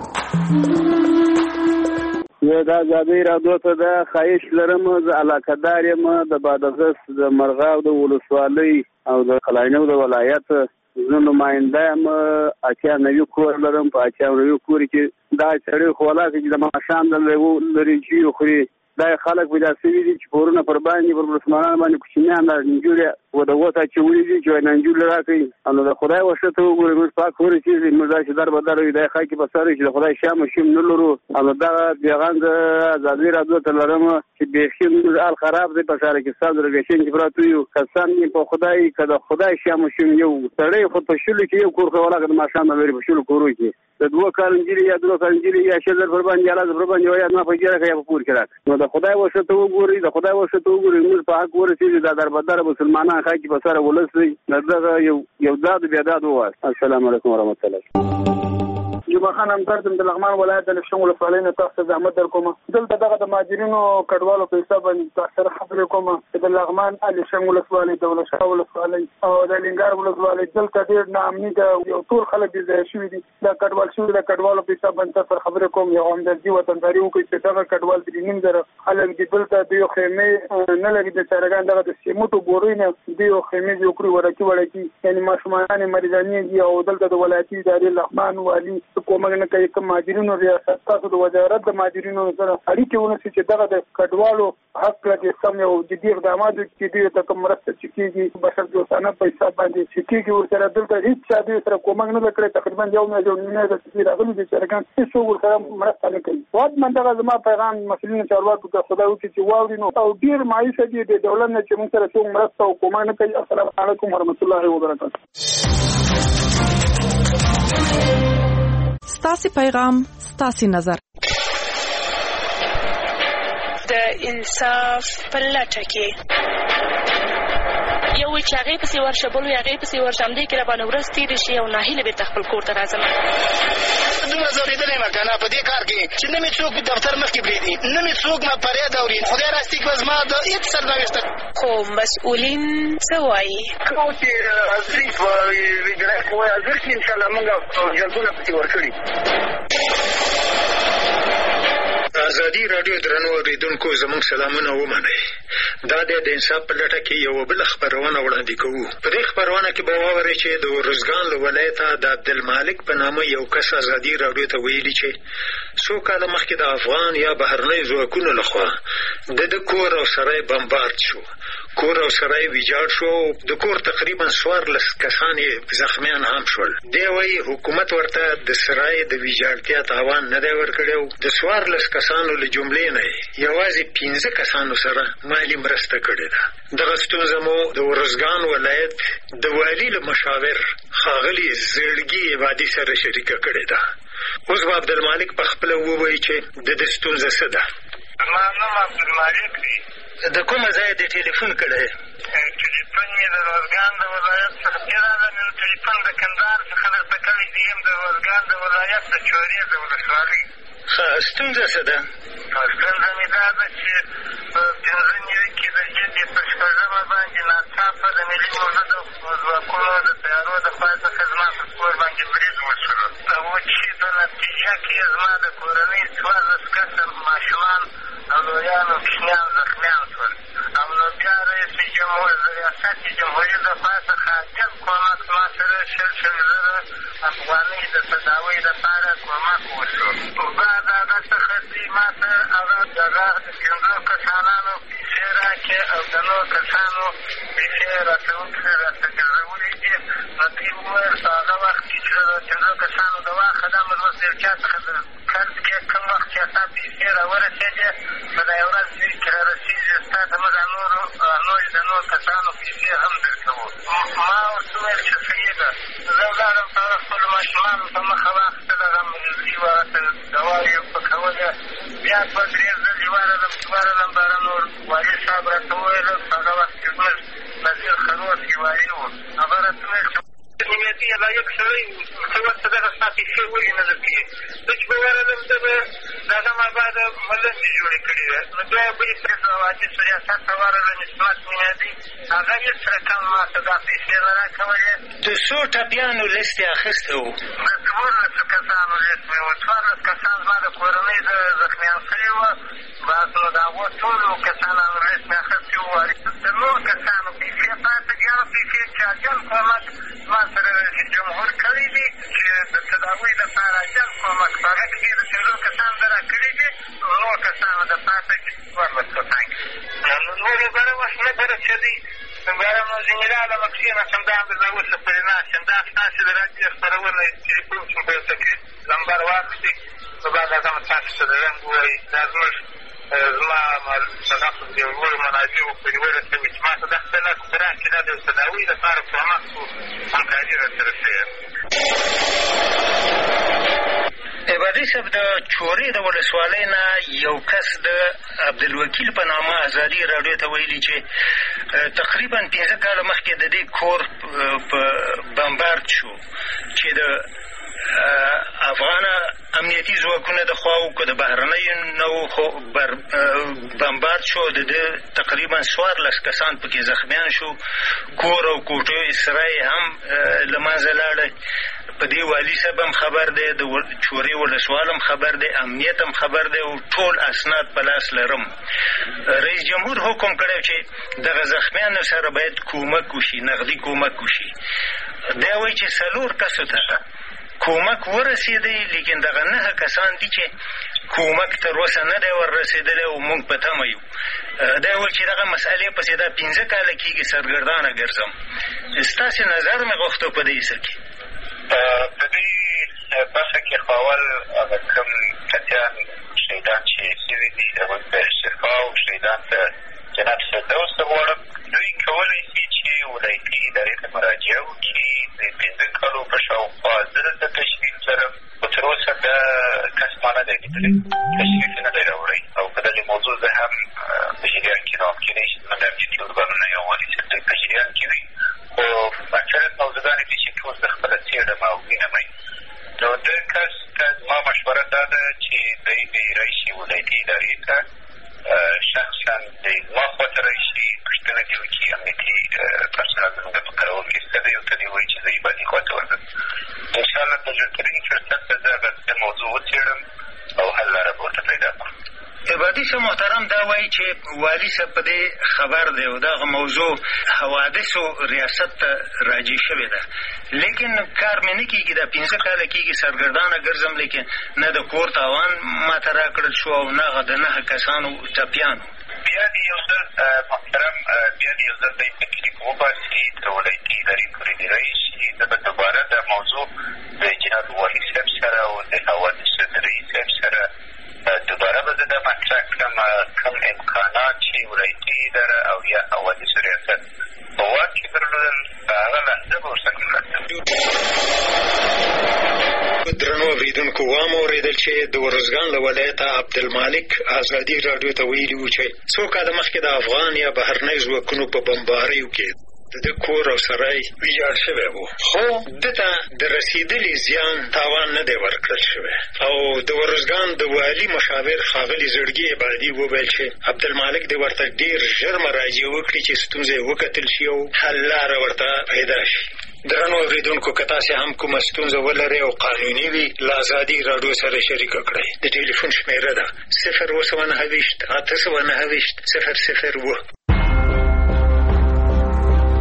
Speaker 8: زه د ازادۍ راډیو ته د خواهش لرم زه علاقهدار یم د بادغیس د مرغاب د ولسوالۍ او د قلاینو د ولایت زه نماینده یم اتیا نوي کور لرم په اتیا نوي کور کې دا سړی خو ولاکه چې د ماښام د لرینجي خوري دا خلک پیدا سوي دي چې پورونه پر باندې پر مسلمانانو باندې کوچنیان دا نجورې و د وته اچولي دي چې نجورې راکوي نو د خدای وښه ته وګورئ موږ پاک ورسېږي موږ داسې در بدر وي دا خاکې په سر چې د خدای شام و شیم نه لرو نو دغه پیغام د ازادۍ راډیو ته لرم چې بیخي موږ حال خراب دی په ښار کې ستاسو رګشین چې پراته یو کسان یې په خدای که د خدای شام و شیم یو سړی خو په شلو کې یو کور خو ولاکه د ماښام نه لري په شلو کورو کې د دوه کال نجلې یا درې کال نجلې یا شل زر پر باندې یا لس پر باندې وایي ما په ګیره کې یا په کور کې راک نو د خدای وښه ته وګورئ د خدای وښه ته وګورئ موږ په حق ورسېږي دا دربدره مسلمانان خاکې په سره ولس دی دغه یو یو داد بیا داد ووایه. السلام علیکم ورحمت الله. جمعه خان همدرد د لغمان ولایت د لشن ولسوالۍ نه تاسو ته زحمت در کوم. دلته دغه د مهاجرینو کډوالو په حساب باندې تاسو خبرې کوم چې د لغمان لشن ولسوالۍ د ولشاه ولسوالۍ او د لنګار ولسوالۍ دلته ډېر ناامني ده یو ټول خلک دې ځای شوي دي د کډوال شوي د کډوالو په حساب باندې تاسو خبرې کوم یو همدردي وطنداري وکړي چې دغه کډوال د نیم زره خلک دې دلته د یو خیمې نه لري د چارګان دغه د سیمټو بورۍ نه د یو خیمې جوړ کړي وړکي وړکي یعنی ماشومان مریضانې دي او دلته د ولایتي ادارې لغمان والي کومه نه کوي کوم مهاجرینو ریاست تاسو د وزارت د مهاجرینو سره اړیکې ونیسي چې دغه د کډوالو حق لري سم یو جدي اقدامات چې دوی ته کوم مرسته چې کېږي بشر دوستانه په حساب باندې چې کېږي ورسره دلته هېڅ چا دوی سره کومک نه ده کړی تقریبا یو میلیون نیمه ده چې راغلي دي چرګان هېڅوک ورسره مرسته نه کوي. واټ من دغه زما پیغام مسؤلینو چارواکو ته خدای وکړي چې واوري نو او ډېر مایوسه دي د دولت نه چې موږ سره څوک مرسته او کومک نه کوي. السلام علیکم ورحمت الله وبرکاته.
Speaker 16: ستاسي پیغام ستاسي نظر
Speaker 24: د انصاف په لټه کې یو چې هغې پسې ورشه بل وي هغې پسې ورشه همدې کې راباندې ورځ تېرې شي او ناهیله بېرته خپل کور ته راځم.
Speaker 25: دومره ځورېدلی یم که نه په دې کار کې چې نه مې څوک دفتر مخکې پرېږدي نه مې څوک ما فریاد اوري خدای راستي کړه زما د هېڅ سرنوشته
Speaker 24: خو مسؤلین څه وایي
Speaker 25: کوم چې حاضري وګړی وایي حاضر شي انشاءالله موږ جلدونه پسې ورکړي.
Speaker 26: ازادي راډیو درنو اورېدونکو زموږ سلامونه ومنئ. دا دی د انصاف په لټه کې یوه بله خپرونه وړاندې کوو. په دې خپرونه کې به واورئ چې د ارزګان له ولایته د عبدالمالک په نامه یو کس ازادي راډیو ته ویلي چې څو کاله مخکې د افغان یا بهرنیو ځواکونو لخوا د ده کور او سرای بمبارد شو. کور او سرای ویجاړ شو او د کور تقریبا څوارلس کسان یې زخمیان هم شول. دی وایي حکومت ورته د سرای د ویجاړتیا تاوان نه دی ورکړی او د څوارلس کسانو له جملې نه یوازې پنځه کسانو سره مالي مرسته کړې ده. دغه ستونزه مو د ارزګان ولایت د والي له مشاور ښاغلي زړګي عبادي سره شریکه کړې ده. اوس به عبدالمالک په خپله ووایي چې د ده ستونزه څه ده.
Speaker 25: زما نوم عبدالمالک دی.
Speaker 26: د کومه ځایه دې ټلیفون کړی؟
Speaker 25: ټلیفون مې د ارزګان د ولایت څخه تېراله نن ټلیفون د کندهار څخه درته کړی دی یم د ارزګان د ولایت د چورې د ولسوالۍ.
Speaker 26: ښه ستونزه څه ده؟
Speaker 25: ستونزه مې دا ده چې په پنځه نوي کې د ژبې په شپږمه باندې ناڅاپه د ملي موجودو ځواکونو د تیارو د خوا څخه ریاست جمهوري دفاع څخه ډېر کومک ما سره شل شل زره افغانۍ د تداوۍ لپاره کومک وشو. بعد هغه څخه دوی ما ته هغه دغه د پنځو کسانانو پیسې راکړې او د نورو کسانو پیسې راته راته ګرځولې دي. نو دوی وویل په هغه وخت کې چې د پنځو کسانو د واخه دا مجلس د یو چا څخه د قرض کې کوم وخت چې ستا پیسې راورسېدې په دا یو ورځ دوی چې رارسېږي ستا زموږ د نورو نورې د نورو کسانو پیسې هم درکوو. ما ورته وویل چې صحیح ده. زه ولاړم په هغه خپلو ماشومانو په مخه واخیستل هغه ملګري وه هغه ته دوا یې پکولې. بیا دوه درې ځلې ورغلم چې ورغلم به هغه نور والي صاحب راته وویل په هغه وخت کې زموږ نظیر خروسي والي و. هغه راته وویل چې نیمایتي لایق سړی و ته ورته دغه ستا پیسې ولې نه درکوې. زه چې به ورغلم ده به د هغه ما بعد ملنډې جوړې کړې وې. نو بیا بلې طرف حوادث ریاست ته ورغلم عصمت میادي هغه هېڅ رقم ما ته دا پیسې نه راکولې.
Speaker 17: د څو ټپیانو لیست یې اخیستی و؟
Speaker 25: د څوارلسو کسانو لیست مې و. څوارلس کسان زما د کورنۍ د زخمیان شوي وه. بس نو د هغو ټولو کسانو لیست مې اخیستی و. د نورو کسانو پیسې پاتې دي. هغه پیسې چې اجل کومک ما سره رئیس جمهور کړی دي چې د تداوۍ لپاره اجل کومک په هغه کې د پنځو کسانو ته راکړي دي. نورو کسانو د پاتې دي څوارلس کسان. نو نورې بره وخت نه به رسېدی. بیا نو ځینې راغلم کښېناستم دا همدلته اوسه پرې ناست یم. دا ستاسې د راډیو خپرونه ټلیفون شم په یو څه کې نمبر واخیستې. نو بعد هغه مو تاسو ته د رنګ ووایي دا زموږ زما دغه د یو لوړو منابعو پورې ورسوي چې ما ته دا خپله اختراع چې دا د یو تداوۍ لپاره کومک شو همکاري راسره شوې.
Speaker 17: عبادي صاحب د چورې د ولسوالۍ نه یو کس د عبدالوکیل په نامه ازادي راډیو ته ویلي چې تقریبا پنځه کاله مخکې د دې کور په بمبارد شو چې د افغان امنیتي ځواکونه د خواو که د بهرنیو نه و خو بمبارد شو. د ده تقریبا څوارلس کسان پکې زخمیان شو. کور او کوټې سرای هم له منځه لاړی. په دې والي صاحب هم خبر دی، د چورې ولسوال هم خبر دی، امنیت هم خبر دی او ټول اسناد په لاس لرم. رئیس جمهور حکم کړی چې دغه زخمیانو سره باید کومک وشي، نغدي کومک وشي. دی وایي چې څلور کسو ته کومک ورسېدی، لیکن دغه نهه کسان دي چې کومک تر اوسه نه دی وررسېدلی او موږ په تمه یو. دی وایي چې دغه مسئلې پسې دا پنځه کاله کېږي سرګردانه ګرځم. ستاسې نظر مې غوښته په دې څه کې.
Speaker 18: په دې برخه کې خو اول هغه کوم کسیان شهیدان چې شوي دي هغوی ته شفا او شهیدان ته جنت فردوس ته غواړم. دوی کولی شي چې ولایتي ادارې ته مراجعه وکړي. د پنځه کالو په شاوخوا زه دلته تشریف لرم، خو تر اوسه دا کس ما نه دی لیدلی، تشریف نه دی راوړی. او په دغې موضوع زه هم په جریان کې نه وم. کېدای شي زموږ د امنیتي ارګانونه یا والي صاحب دوی په جریان کې وي، خو اکثرت موضوعګانې دي چې ټول زه خپله څېړم او وینم یې. نو د کس ته زما مشوره دا ده چې دی دې راشي ولایتي ادارې ته، شخصا د زما خوا ته راشي، پوښتنه دې وکړي. امنیتي پرسنل زموږ په کارول کې شته دی او ته دې وایي چې زه عبادي خوا ته ورځم. انشاءالله په ژورترین فرصت به زه هغه د موضوع وڅېړم او حل لاره به ورته پیدا کړم.
Speaker 17: عبادي صاحب محترم دا وایي چې والي صاحب په دې خبر دی او دغه موضوع حوادثو ریاست ته راجع شوې ده، لیکن کار مې نه کېږي. دا پنځه کاله کېږي سرګردانه ګرځم، لیکن نه د کور تاوان ما ته راکړل شو او نه هغه د نهه کسانو ټپیانو.
Speaker 18: بیا دې یو ځل محترم بیا دې یو ځل دی تکلیف وباسي، تر ولایتي ادارې پورې دې راشي. زه به دوباره دا موضوع د جناب والي صاحب سره او د حوادثو د رئیس صاحب سره دوباره به زه دا مطرح کړم، کوم امکانات چې ولایتي اداره او یا حوادثو ریاست په واک کې درلودل، په هغه لحظه به ورسره مرسته وکړو.
Speaker 17: درنو اورېدونکو واورېدل چې د ارزګان له ولایته عبدالمالک ازادي راډیو ته ویلي وو چې څو کاله مخکې د افغان یا بهرنۍ ځواکونو په بمباریو کې د ده کور او سرای ویجاړ شوی و، خو ده ته د رسېدلي زیان تاوان نه دی ورکړل شوی. او د ارزګان د والي مشاور ښاغلي زړګي عبادي وویل چې عبدالمالک دې ورته ډېر ژر مراجعه وکړي چې ستونزه یې وکتل شي او حل لاره ورته پیدا شي. درنو اورېدونکو که تاسې هم کومه ستونزه ولرئ او قانوني وي له ازادي راډیو سره شریکه کړئ. د ټلیفون شمېره ده صفر اوه سوه نهه ویشت اته سوه نهه ویشت صفر صفر اوه.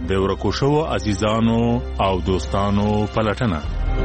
Speaker 4: د ورکو شوو عزیزانو او دوستانو پلټنه.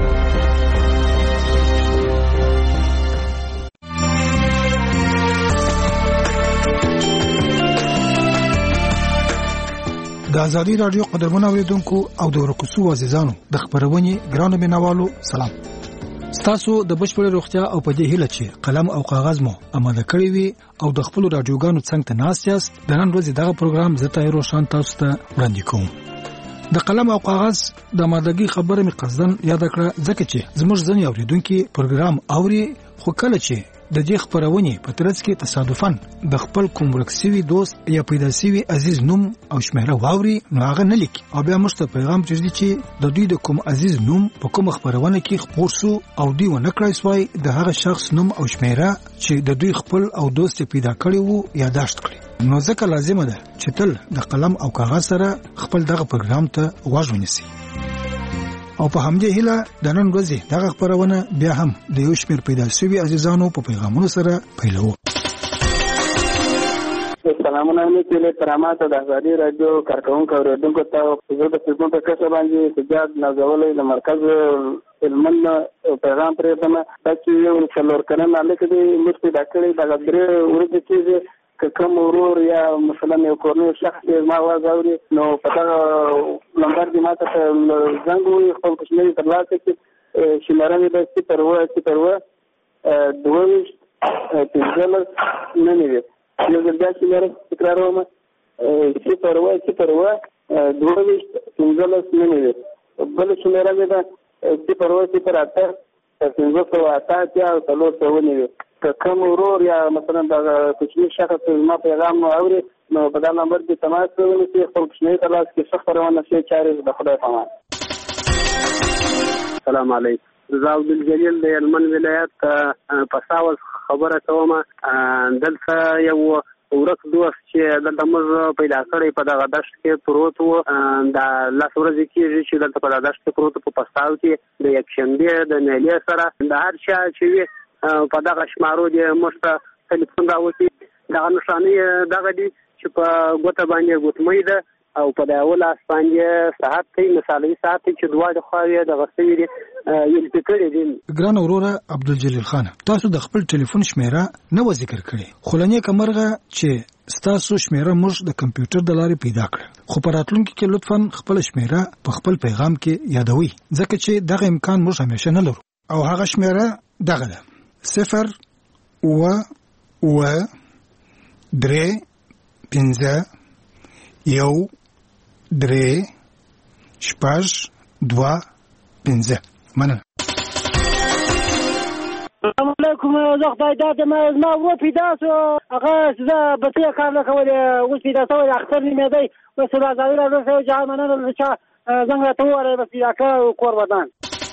Speaker 9: د ازادي رادیو قدرمن اوریدونکو او د ورکو شوو عزیزانو د خبرونې ګرانو مینوالو سلام. ستاسو د بشپړ روغتیا او په دې هیله چې قلم او کاغذ مو اماده کړی وي او د خپل رادیوګانو څنګ ته ناست یاست، د نن ورځې دغه پروګرام زه طاهر روشن تاسو ته وړاندې کوم. د قلم او کاغذ د امادګۍ خبره مې قصدن یاد کړه ځکه چې زموږ ځینې اوریدونکو پروګرام اوري، خو کله چې د دې خبرونه په ترڅ کې تصادفاً د خپل کوم ورکسوي دوست یا پیدا شوی عزیز نوم او شمیره واوري، نو هغه نه لیکي او بیا موږ ته پیغام پرېږدي چې د دوی د کوم عزیز نوم په کوم خبرونه کې خبر شو او دوی ونه کړای سوی د هغه شخص نوم او شمیره چې د دوی خپل او دوست پیدا کړی وو یاداشت کړي. نو ځکه لازمه ده چې تل د قلم او کاغذ سره خپل دغه پروګرام ته غوږ ونیسئ. او په همدې هیله د نن ورځې دغه خبرونه بیا هم د یو شمېر پیدا شوي عزیزانو په پیغامونو سره پیلوو.
Speaker 8: سلامونه علیکم له کرامات د ازادي رادیو کارکونکو اوریدونکو ته زه د فیسبوک په کسه باندې سجاد نازولې د مرکز علمن پیغام پرې کوم چې یو څلور کلن الکه دې مستي ډاکټري د غدري ورته چې کوم ورور یا مثلا یو کورنۍ شخص ما وځوري نو په دا نمبر دی ماته زنګ وي خپل کوچنی تر لاسه کې شماره دې په پروا چې پروا دوه تجربه نه نیوي یو ځل چې مې تکراروم چې پروا چې پروا دوه تجربه نه نیوي بل شماره دې چې پروا چې پر اته څنګه په اته چې او څلور څو نیوي کوم ورور یا مثلا د کوچنی شخص ما پیغام اوري نو په دا نمبر کې تماس ونیسي خپل کوچنی تلاش کې څه خبرونه شي چارې د خدای په امان. السلام علیکم. رضا عبدالجلیل د هلمند ولایت پساوس خبره کوم. دلته یو ورک دوست چې دلته موږ پیدا کړی په دغه دشت کې پروت و د لاس ورځې کېږي چې دلته په دغه دشت کې پروت په پستاو کې د یکشنبې د نیلې سره د هر چا چې وي په دغه شمارو دې موږ ته تلیفون راوځي. دغه نښانې دغه دي چې په ګوته باندې ګوتمۍ ده او په دغه لاس باندې ساعت دی، مثالي ساعت چې دواړه خواوې دغه سوي دي یل پکړې دي.
Speaker 9: ګران وروره عبدالجلیل خان، تاسو د خپل ټلیفون شمیره نه و ذکر کړې، خو لنې کمرغه چې ستاسو شمیره موږ د کمپیوټر د لارې پیدا کړه، خو په راتلونکي کې لطفاً خپل شمیره په خپل پیغام کې یادوي ځکه چې دغه امکان موږ همیشه نه لرو. او هغه شمیره دغه ده: صفر و و درې پنځه یو درې شپږ دوه پنځه. مننه.
Speaker 10: السلام علیکم. زه خدای دا ته ما ورو پیدا شو هغه زه بچی کار نه کولې اوس پیدا شوی اختر نیمه دی اوس دا ځای راځي چې مننه چې څنګه ته وره بس پیدا کړ کور ودان.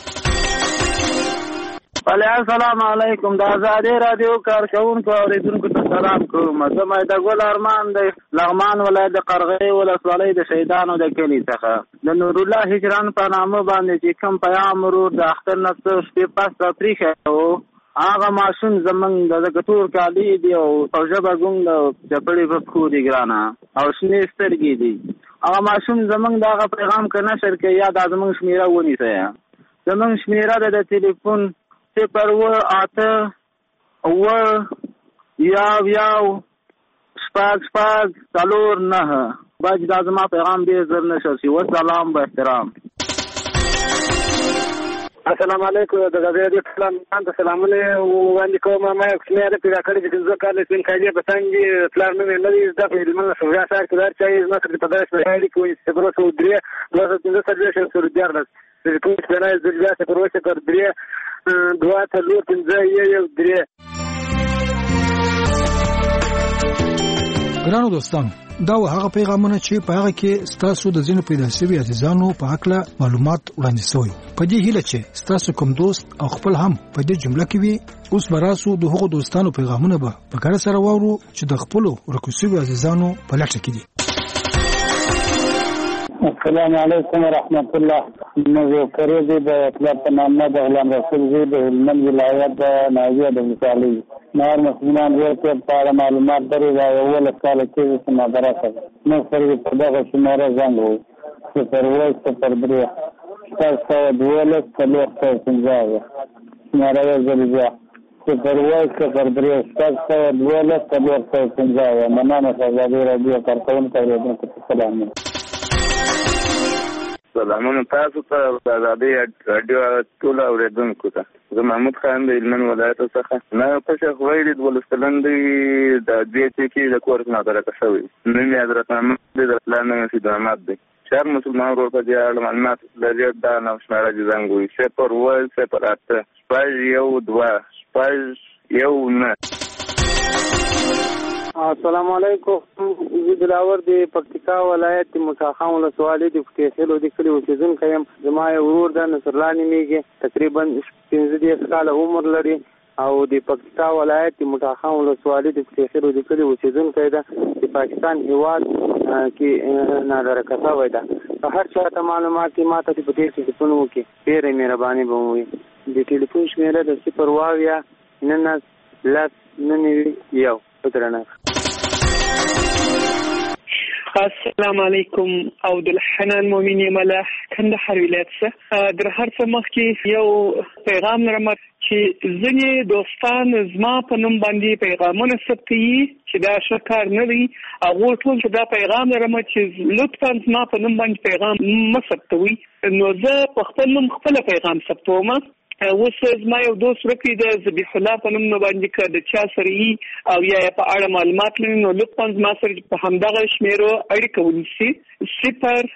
Speaker 11: السلام علیکم. د ازادي رادیو کارکونکو اوریدونکو ته سلام کوم. زه مې د ګل ارمان د لغمان ولایت د قرغې ولسوالۍ د شهیدانو د کلي څخه د نور الله هجران په نامه باندې چې کوم پیغام ورور د اختر نفسه شپې پس را پریښی و، هغه ماشوم زمونږ د کتور کالي دی او ژبه ګونګ چپړې په پښو دي ګرانه او شنې سترګې دي. هغه ماشوم زمونږ دغه پیغام که نشر کوي یا دا زمونږ شمیره ونیسئ. زمونږ شمیره ده د تلیفون صفر و اته و یاو یاو شپږ شپږ څلور نهه. باید دا زما پیغام ډېر زر نشر شي. وسلام به احترام.
Speaker 8: السلام علیکم. د غزې اسلام ته سلامونه وړاندې کوم. ما یو شمېره پیدا کړې چې زه کار لسین کاجې په څنګه پلان مې نه دی د فلمونو سوجا سره کار چي ما څه په داسې اړې کوي چې پروت و درې دوه پنځه سره سر دیارل چې کوم څه نه زړه څه پروت کړ درې دوه ته لور پنځه یو درې.
Speaker 9: ګرانو دوستانو، دا و هغه پیغامونه چې په هغه کې ستاسو د ځینو پیدا شوي عزیزانو په هکله معلومات وړاندې شوي. په دې هیله چې ستاسو کوم دوست او خپل هم په دې جمله کې وي. اوس به راسو د هغو دوستانو پیغامونه به په ګډه سره واورو چې د خپلو ورکو شوي عزیزانو په لټه کې دي.
Speaker 10: السلام علیکم ورحمت الله. مذکره دې د اطلاق محمد اهلان رسول زی د هلمند ولایت د ناحیه د مثالي نور مسلمان ورته په معلومات درې دا یو ول کال کې چې ما درته نو سره په دغه شماره زنګ وو
Speaker 11: صفر اووه صفر درې شپږ سوه دولس څلور سوه پنځه اویا ناره یو ځل بیا صفر اووه صفر درې شپږ سوه دولس څلور سوه پنځه اویا. مننه ازادي راډیو کارکوونکو اورېدونکو ته سلامونه.
Speaker 8: سلامونه تاسو ته د ازادي راډیو ټول اورېدونکو ته. زه محمود خان د هلمند ولایت څخه. ما په شیخ ویلي دولس کلن دی د دوې کې د کور نه درکه شوی. نوم یې حضرت محمد د پلان نه سید احمد دی. چار مسلمان ورور په دې اړه معلومات لري. دا نو شماره دي زنګ وي صفر اووه صفر اته شپږ یو دوه شپږ یو نه.
Speaker 5: السلام علیکم. زه دلاور د پکتیکا ولایت موسی خان ولسوالۍ د فتحخیلو د کلي اوسېدونکی یم. زما یو ورور ده نصرالله نومېږي. تقریبا پنځه دېرش کاله عمر لري او د پکتیکا ولایت د موسی خان ولسوالۍ د فتحخیلو د کلي اوسېدونکی ده. د پاکستان هېواد کې نادرکه شوی ده. که هر چا ته معلومات دي ما ته په دې ټلیفون وکړي. ډېره مهرباني به مو وي. د ټلیفون شمېره د صفر اووه اویا نهه لس نهه نوي یو.
Speaker 12: السلام علیکم. عبدالحنان مومن ملح کندهار ولایت څخه. در هر څه مخکې یو پیغام لرم چې ځینې دوستان زما په نوم باندې پیغامونه ثبتوي چې دا ښه کار نه دی. هغو ټول چې دا پیغام لرم چې لطفا زما په نوم باندې پیغام مه ثبتوي. نو زه په خپل نوم خپله پیغام ثبتوم. اوس زما یو دوست ورکړی د ذبیح الله په نوم باندې که د چا سره یي او یا یې په اړه معلومات لري نو لطفا زما سره په همدغه شمېرو اړیکه ونیسي. صفر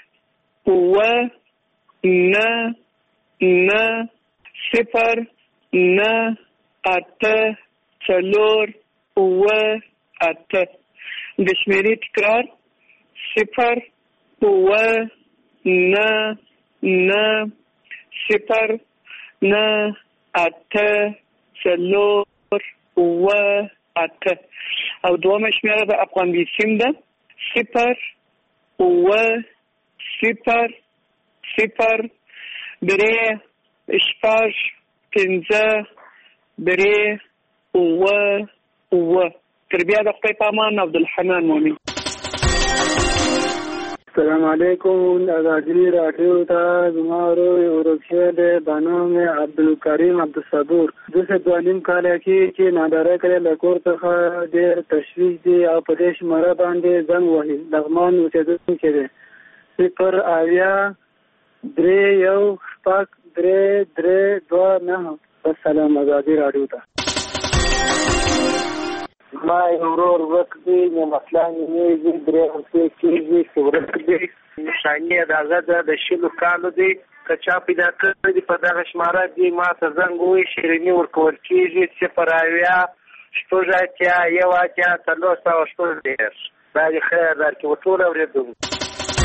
Speaker 12: اووه نه نه صفر نه اته څلور اووه اته. د شمېرې تکرار صفر اووه نه نه صفر نه اته څلور اووه اته. او دومره شمېره د افغان سیم ده صفر اووه صفر صفر درې شپږ پنځه درې اووه اووه. تر بیا د خدای په امان. عبدالحنان مومن.
Speaker 5: السلام علیکم. ازادي راډیو ته زما ورور ورک شوی دی په نوم عبدالکریم عبدالصبور. دوه دوه نیم کاله کې چې ناداره کړی له کور څخه ډېر تشویش دی او په دې شماره باندې زنګ وهي. لغمان اوسېدونکی دی. صفر اویا درې یو شپږ درې درې دوه نهه. السلام ازادي راډیو ته. ما یو ورور ورک دی. مسله نومېږي درې هفتې کېږي چې ورک دی. نښاني یې د هغه ده د شلو کالو دی. که چا پیدا کړی دی په دغه شماره دی ما ته زنګ ووایي. شیریني ورکول کېږي صفر اویا شپږ اتیا یو اتیا څلور سوه شپږ دېرش. دا دې خیر درکړي ټول اورېدونکو.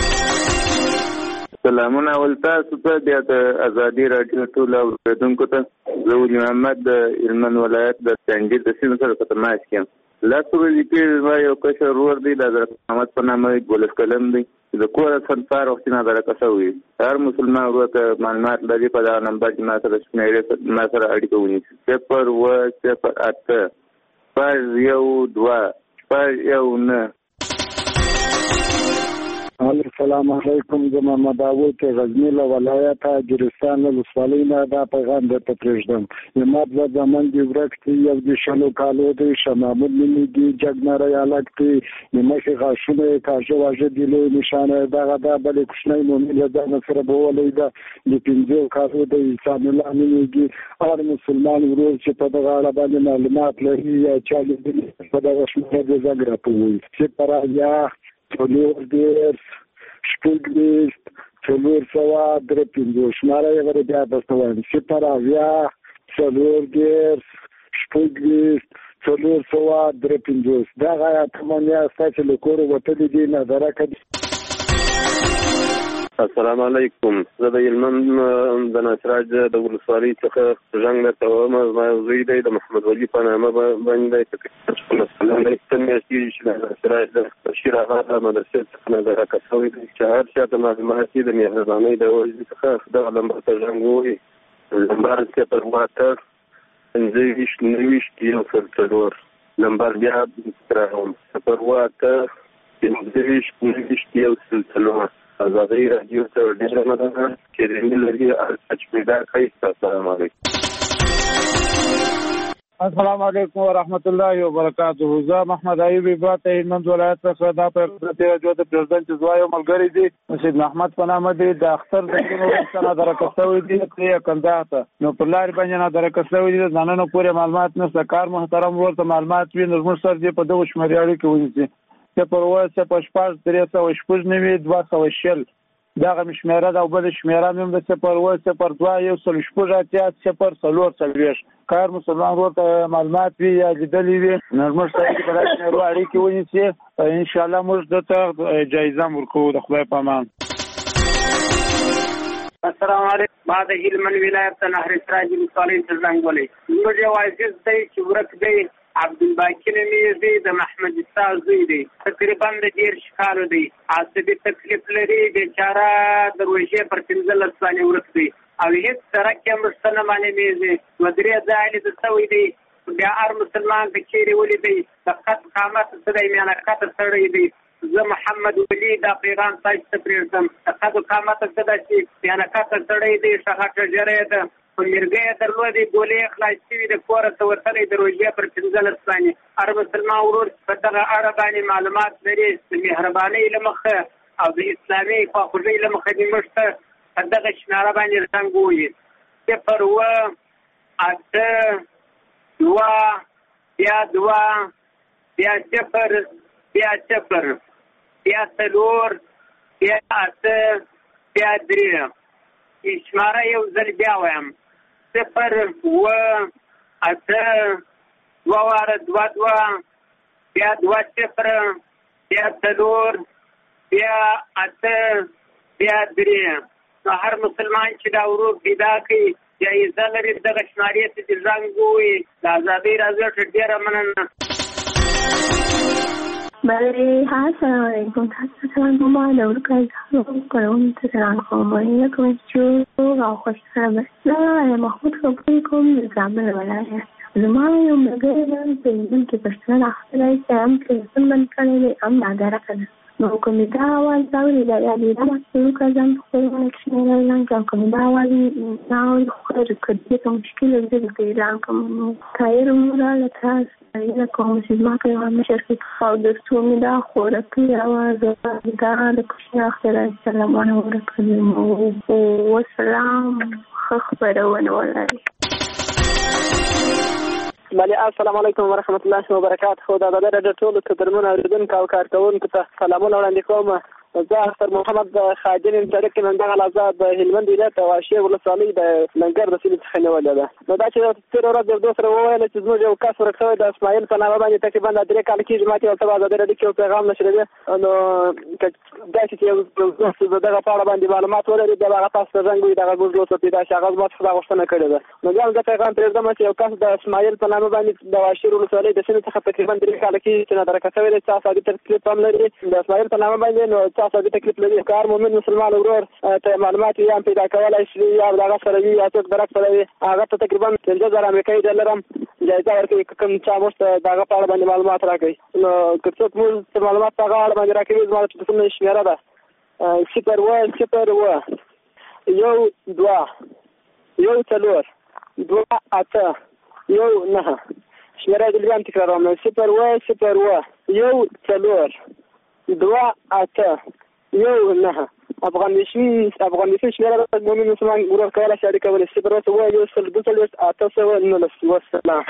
Speaker 8: سلامونه اول تاسو ته بیا د ازادي راډیو ټول اورېدونکو ته. زه ولي محمد د هلمند ولایت د سنجید د سیمې سره په تماس کې یم. لس ورځې کې زما یو کشر ورور دی د حضرت محمد په نامه دولس کلن دی. د کوره سنفار وختي نادرکه شوی. هر مسلمان ورور ته معلومات لري په دغه نمبر کې ما سره شمېرې ما سره اړیکه ونیسي. صفر اووه صفر اته شپږ یو دوه شپږ یو نه.
Speaker 13: السلام علیکم. زه محمد داود غزنی له ولایته ګرستان له ولسوالۍ نه دا پیغام درته پرېږدم. زما دوه زامن دي ورک دي. یو د شلو کالو دی شه محمود نومېږي. جګنری هلک دی. د مخې غاښونه یې کاږه واږه دي. لوی نښانه یې دغه ده. بل یې کوچنی مومن له ځانه سره بولی ده. د پنځو کالو دی حسام الله نومېږي. هر مسلمان ورور چې په دغه اړه باندې معلومات لري یا چا لیدلي په دغه شمېره دې زنګ راته ووایي. صفر اویا څلور دېرش شپږ ویشت څلور سوه درې پنځوس. شماره یې ور بیا درته وایم. صفر اویا څلور دېرش شپږ ویشت څلور سوه درې پنځوس. دغه اتمن یاست چې له کوره وتلي دي نادرکه دي.
Speaker 14: السلام علیکم. زه د هلمند د ناصراج د ولسوالۍ څخه زنګ درته وایم. زما یو زوی دی د محمد ولي په نامه باندې څه میاشت کېږي چې د ناصراج د بشیر اغا د مدرسې څخه نادرکه شوی دی. چې هر چا ته معلومات دي د مهربانۍ د وجې څخه دغه لمبر ته زنګ ووهي. لمبر صفر اووه اته پنځه ویشت نهه ویشت یو سل څلور. لمبر بیا راغوم صفر اووه اته پنځه ویشت نهه ویشت یو سل څلور. ازادي راډیو ته ډېره مننه چې د دې لري چې پیدا کړئ. السلام علیکم.
Speaker 11: السلام علیکم ورحمت الله وبرکاته. زه محمد ایوب ابراته هلمند ولایت څخه دا په راډیو د پرزیدنت زوایو ملګری دی مسجد محمد په نامه دی. د اختر د کینو نه درکښوي دي چې کنده نو په لار باندې نه درکښوي دي ځانانو پورې معلومات نه سکار محترم ورته معلومات وي نو موږ سره دې په دغه شمېرې کې ونیسي چې پر واسه په شپږ درې سوه شپږ نوي دوه سوه شل دغه شمېره ده او بل شمېره هم د صفر اووه صفر دوه یو سل شپږ اتیا صفر څلور څلوېښت کار مسلمان ورته معلومات وي یا لیدلي وي نو موږ سره په دغه شمېرو اړیکې ونیسي انشاءالله موږ دته جایزه هم ورکوو. د خدای په امان.
Speaker 1: السلام علیکم. ما د هلمند ولایت نهر سراج ولسوالۍ څخه زنګ ولی زموږ یو عزیز دی چې ورک دی عبدالباقي نومیز دی د محمد استاد زوی دی تقریبا د دېرش کالو دی عصبي تکلیف لري بیچاره د روژې پر پنځلس باندې ورک دی او هېڅ سرک یې مرسته نه معلومېږي دوه درې ځایه لیده شوی دی بیا هر مسلمان که چیرې ولیدی د قد قامت څه دی میانه قطه سړی دی. زه محمد ولی دا پیغام تاسو ته پرېږدم د قد قامت څه ده چې میانه قطه سړی دی ښه غټه ژېره ده په مرګۍ یې درلودې ګولۍ خلاص شوي د کوره ته وتلی د روژې پر پنځلس باندې هر مسلمان ورور په دغه اړه باندې معلومات لري د مهربانۍ له مخه او د اسلامي خواخوږۍ له مخه دې موږ ته په دغه شمېره باندې زنګ ووایي صفر اووه اته دوه بیا دوه بیا صفر بیا صفر بیا څلور بیا اته بیا درې شماره یو ځل بیا وایم صفر اووه اته دوه واره دوه دوه بیا دوه صفر بیا څلور بیا اته بیا درې نو هر مسلمان چې دا ورور پیدا کړي جایزه لري دغه شمارې ته چې زنګ ووایي د ازادۍ راډیو ته ډېره مننه.
Speaker 15: بله السلام علیکم. تاسو سلام په ما د ورکړی کوونکو ته سلام کوم. وینا کوم چې او خوشحاله به زه محمود خبرې کوم د زابل ولایت. زما یو ملګری دی په هلمند کې پښتانه اخلی چې هم تلفون بند کړی دی هم نادره کړه نو که مې دا اواز اورېده یا دې دا محصول که ځان په خپلونه کښې نه اعلان کړم که مې دا اواز نه اوري خو که دې ته مشکل زه درته اعلان کړم. طاهر وراله تاسو ستاینه کوم چې زما په یو مشر کې او د څو مې دا خورکي اواز دا د کوچني اختر سلامونه ورکړم. وسلام ښه خپرونه ولرئ.
Speaker 19: بله السلام علیکم ورحمت الله وبرکاته. دا د راډیو ټولو قدرمنو اورېدونکو او کارکوونکو ته سلامونه وړاندې کوم. زه اختر محمد خادم یم چې نن دغه لحظه د هلمند ولایت واشیر ولسوالۍ د لنګر د سیمې څخه نیولې ده. نو دا چې تېره ورځ یو دوست راوویله چې زموږ یو کس ورک شوی د اسماعیل په نامه باندې تقریبا دا درې کاله کېږي ما ته یو څه په ازادۍ راډیو کې یو پیغام نشریدی نو داسې چې یو دوست د دغه په اړه باندې معلومات ولري بیا به هغه تاسو ته زنګ وي دغه زموږ دوست پیدا شي هغه زما څخه دا غوښتنه کړې ده. نو بیا زه پیغام پرېږدم چې یو کس د اسماعیل په نامه باندې د واشیر ولسوالۍ د سیمې څخه تقریبا درې کاله کېږي چې نادرکه شوی دی څه اسادي تکلیف هم لري د اسماعیل په نامه باندې نو څه اسادي تکلیف لري کار مومن مسلمان ورور ته معلومات یا پیدا کولای شي یا دغه سره وي یا څوک درک سره وي هغه ته تقریبا پنځه زره امریکایي ډالر هم جایزه ورکوي کوم چا موږ ته دغه په اړه باندې معلومات راکوي. نو که څوک موږ ته معلومات په هغه اړه باندې راکوي زما د ټلیفون شمېره ده صفر اووه صفر اووه یو دوه یو څلور دوه اته یو نهه شمېره یې بیا هم تکراروم صفر اووه صفر اووه یو څلور دوه اته یو نهه افغانیشي افغانیشي شمېره ده مومن مسلمان ورور کولی شي اړیکه ولري صفر اووه اووه یو سل دوه څلوېښت اته سوه نولس. وسلام.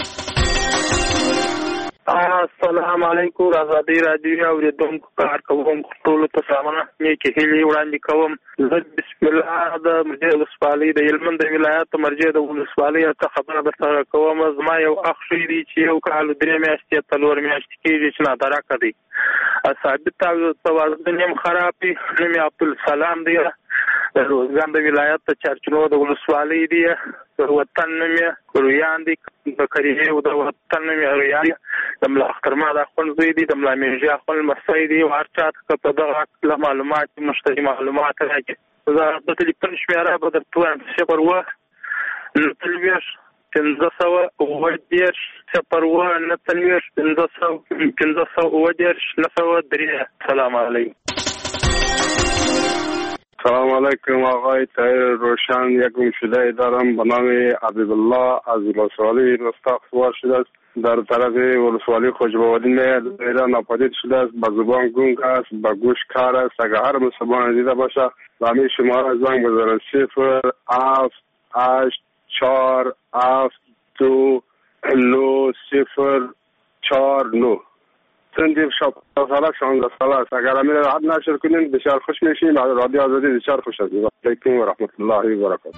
Speaker 20: السلام علیکم. ازادۍ راډیو اورېدونکو کارکوونکو ټولو ته سلامونه نیکې هیلې وړاندې کوم. زه بسم الله د مرجې ولسوالۍ د هلمند ولایت مرجې د ولسوالۍ څخه خبره درته کوم. زما یو اخ شوی دی چې یو کال درې میاشتې څلور میاشتې کېږي چې نادرکه دی ثابت او توازن هم خراب دی. نوم یې عبدالسلام دی د روزګان د ولایت د چارچنو د ولسوالۍ دی. وطن نوم یې رویان دی د کریې د وطن نوم یې رویان د ملا اخترما د اخوند زوی دی د ملا میرجي اخوند لمسی دی. هر چا ته په دغه معلومات مشتري معلومات راکړي. زه د ټلیفون شمېره به درته وایم صفر اووه نهه څلوېښت پنځه سوه اووه دېرش صفر اووه نهه څلوېښت پنځه سوه پنځه سوه اووه دېرش نهه سوه درې. سلام علیکم.
Speaker 2: سلام علیکم آقای طاهر روشن. یک گمشده دارم به نام حبیب الله از ولسوالی رستاق سوار شده است. در طرف ولسوالی خوشبوادی میاد ایران ناپدید شده است. به زبان گنگ است، به گوش کار است. اگر هر مسلمان دیده باشه و همین شماره زنگ بزنه صفر هفت هشت چهار هفت دو نو صفر چهار نو. سندیم شب ساله شانزده ساله است. اگر همین را حد نشر کنیم بسیار خوش میشیم. رادیو آزادی بسیار خوش است. علیکم و رحمت الله و برکاته.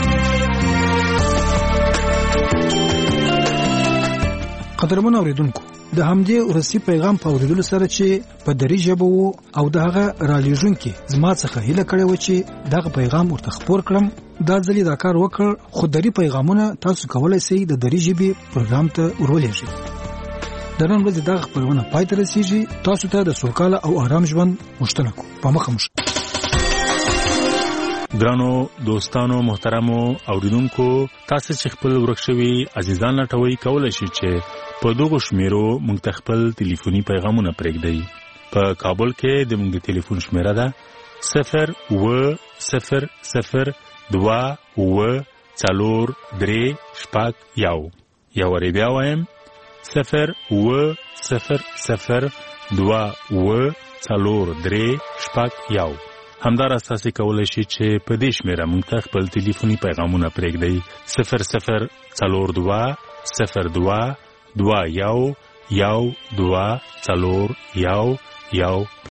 Speaker 9: قدرمن اوریدونکو د همدې ورسي پیغام په اوریدلو سره چې په دری ژبه وو او دغه را لیږونکي زما څخه هیله کړې و چې دغه پیغام ورته خپور کړم. دا ځلې دا کار وکړ خو دری پیغامونه تاسو کولای شئ د دری ژبې پروګرام ته ورولېږئ. د نن ورځې دغه خپرونه پای ته رسیږي. تاسو ته د سوکاله او آرام ژوند غوښتنه کوم. په مخه مو
Speaker 4: ګرانو دوستانو محترمو اوریدونکو، تاسو چې خپل ورک شوي عزیزان لټوي کولای شئ چې په دغه شمیرو موږ ته خپل ټلیفوني پیغامونه پرېږدئ. په کابل کې د موږ د ټلیفون شمیره ده صفر اوه صفر صفر دوه اوه څلور درې شپږ یو. یو وارې بیا وایم صفر اوه صفر صفر دوه اوه څلور درې شپږ یو. همداراز تاسو کولای شئ چې په دې شمیره موږ ته خپل ټلیفوني پیغامونه پرېږدئ صفر صفر څلور دوه صفر دوه دوه یو یو دوه څلور یو یو.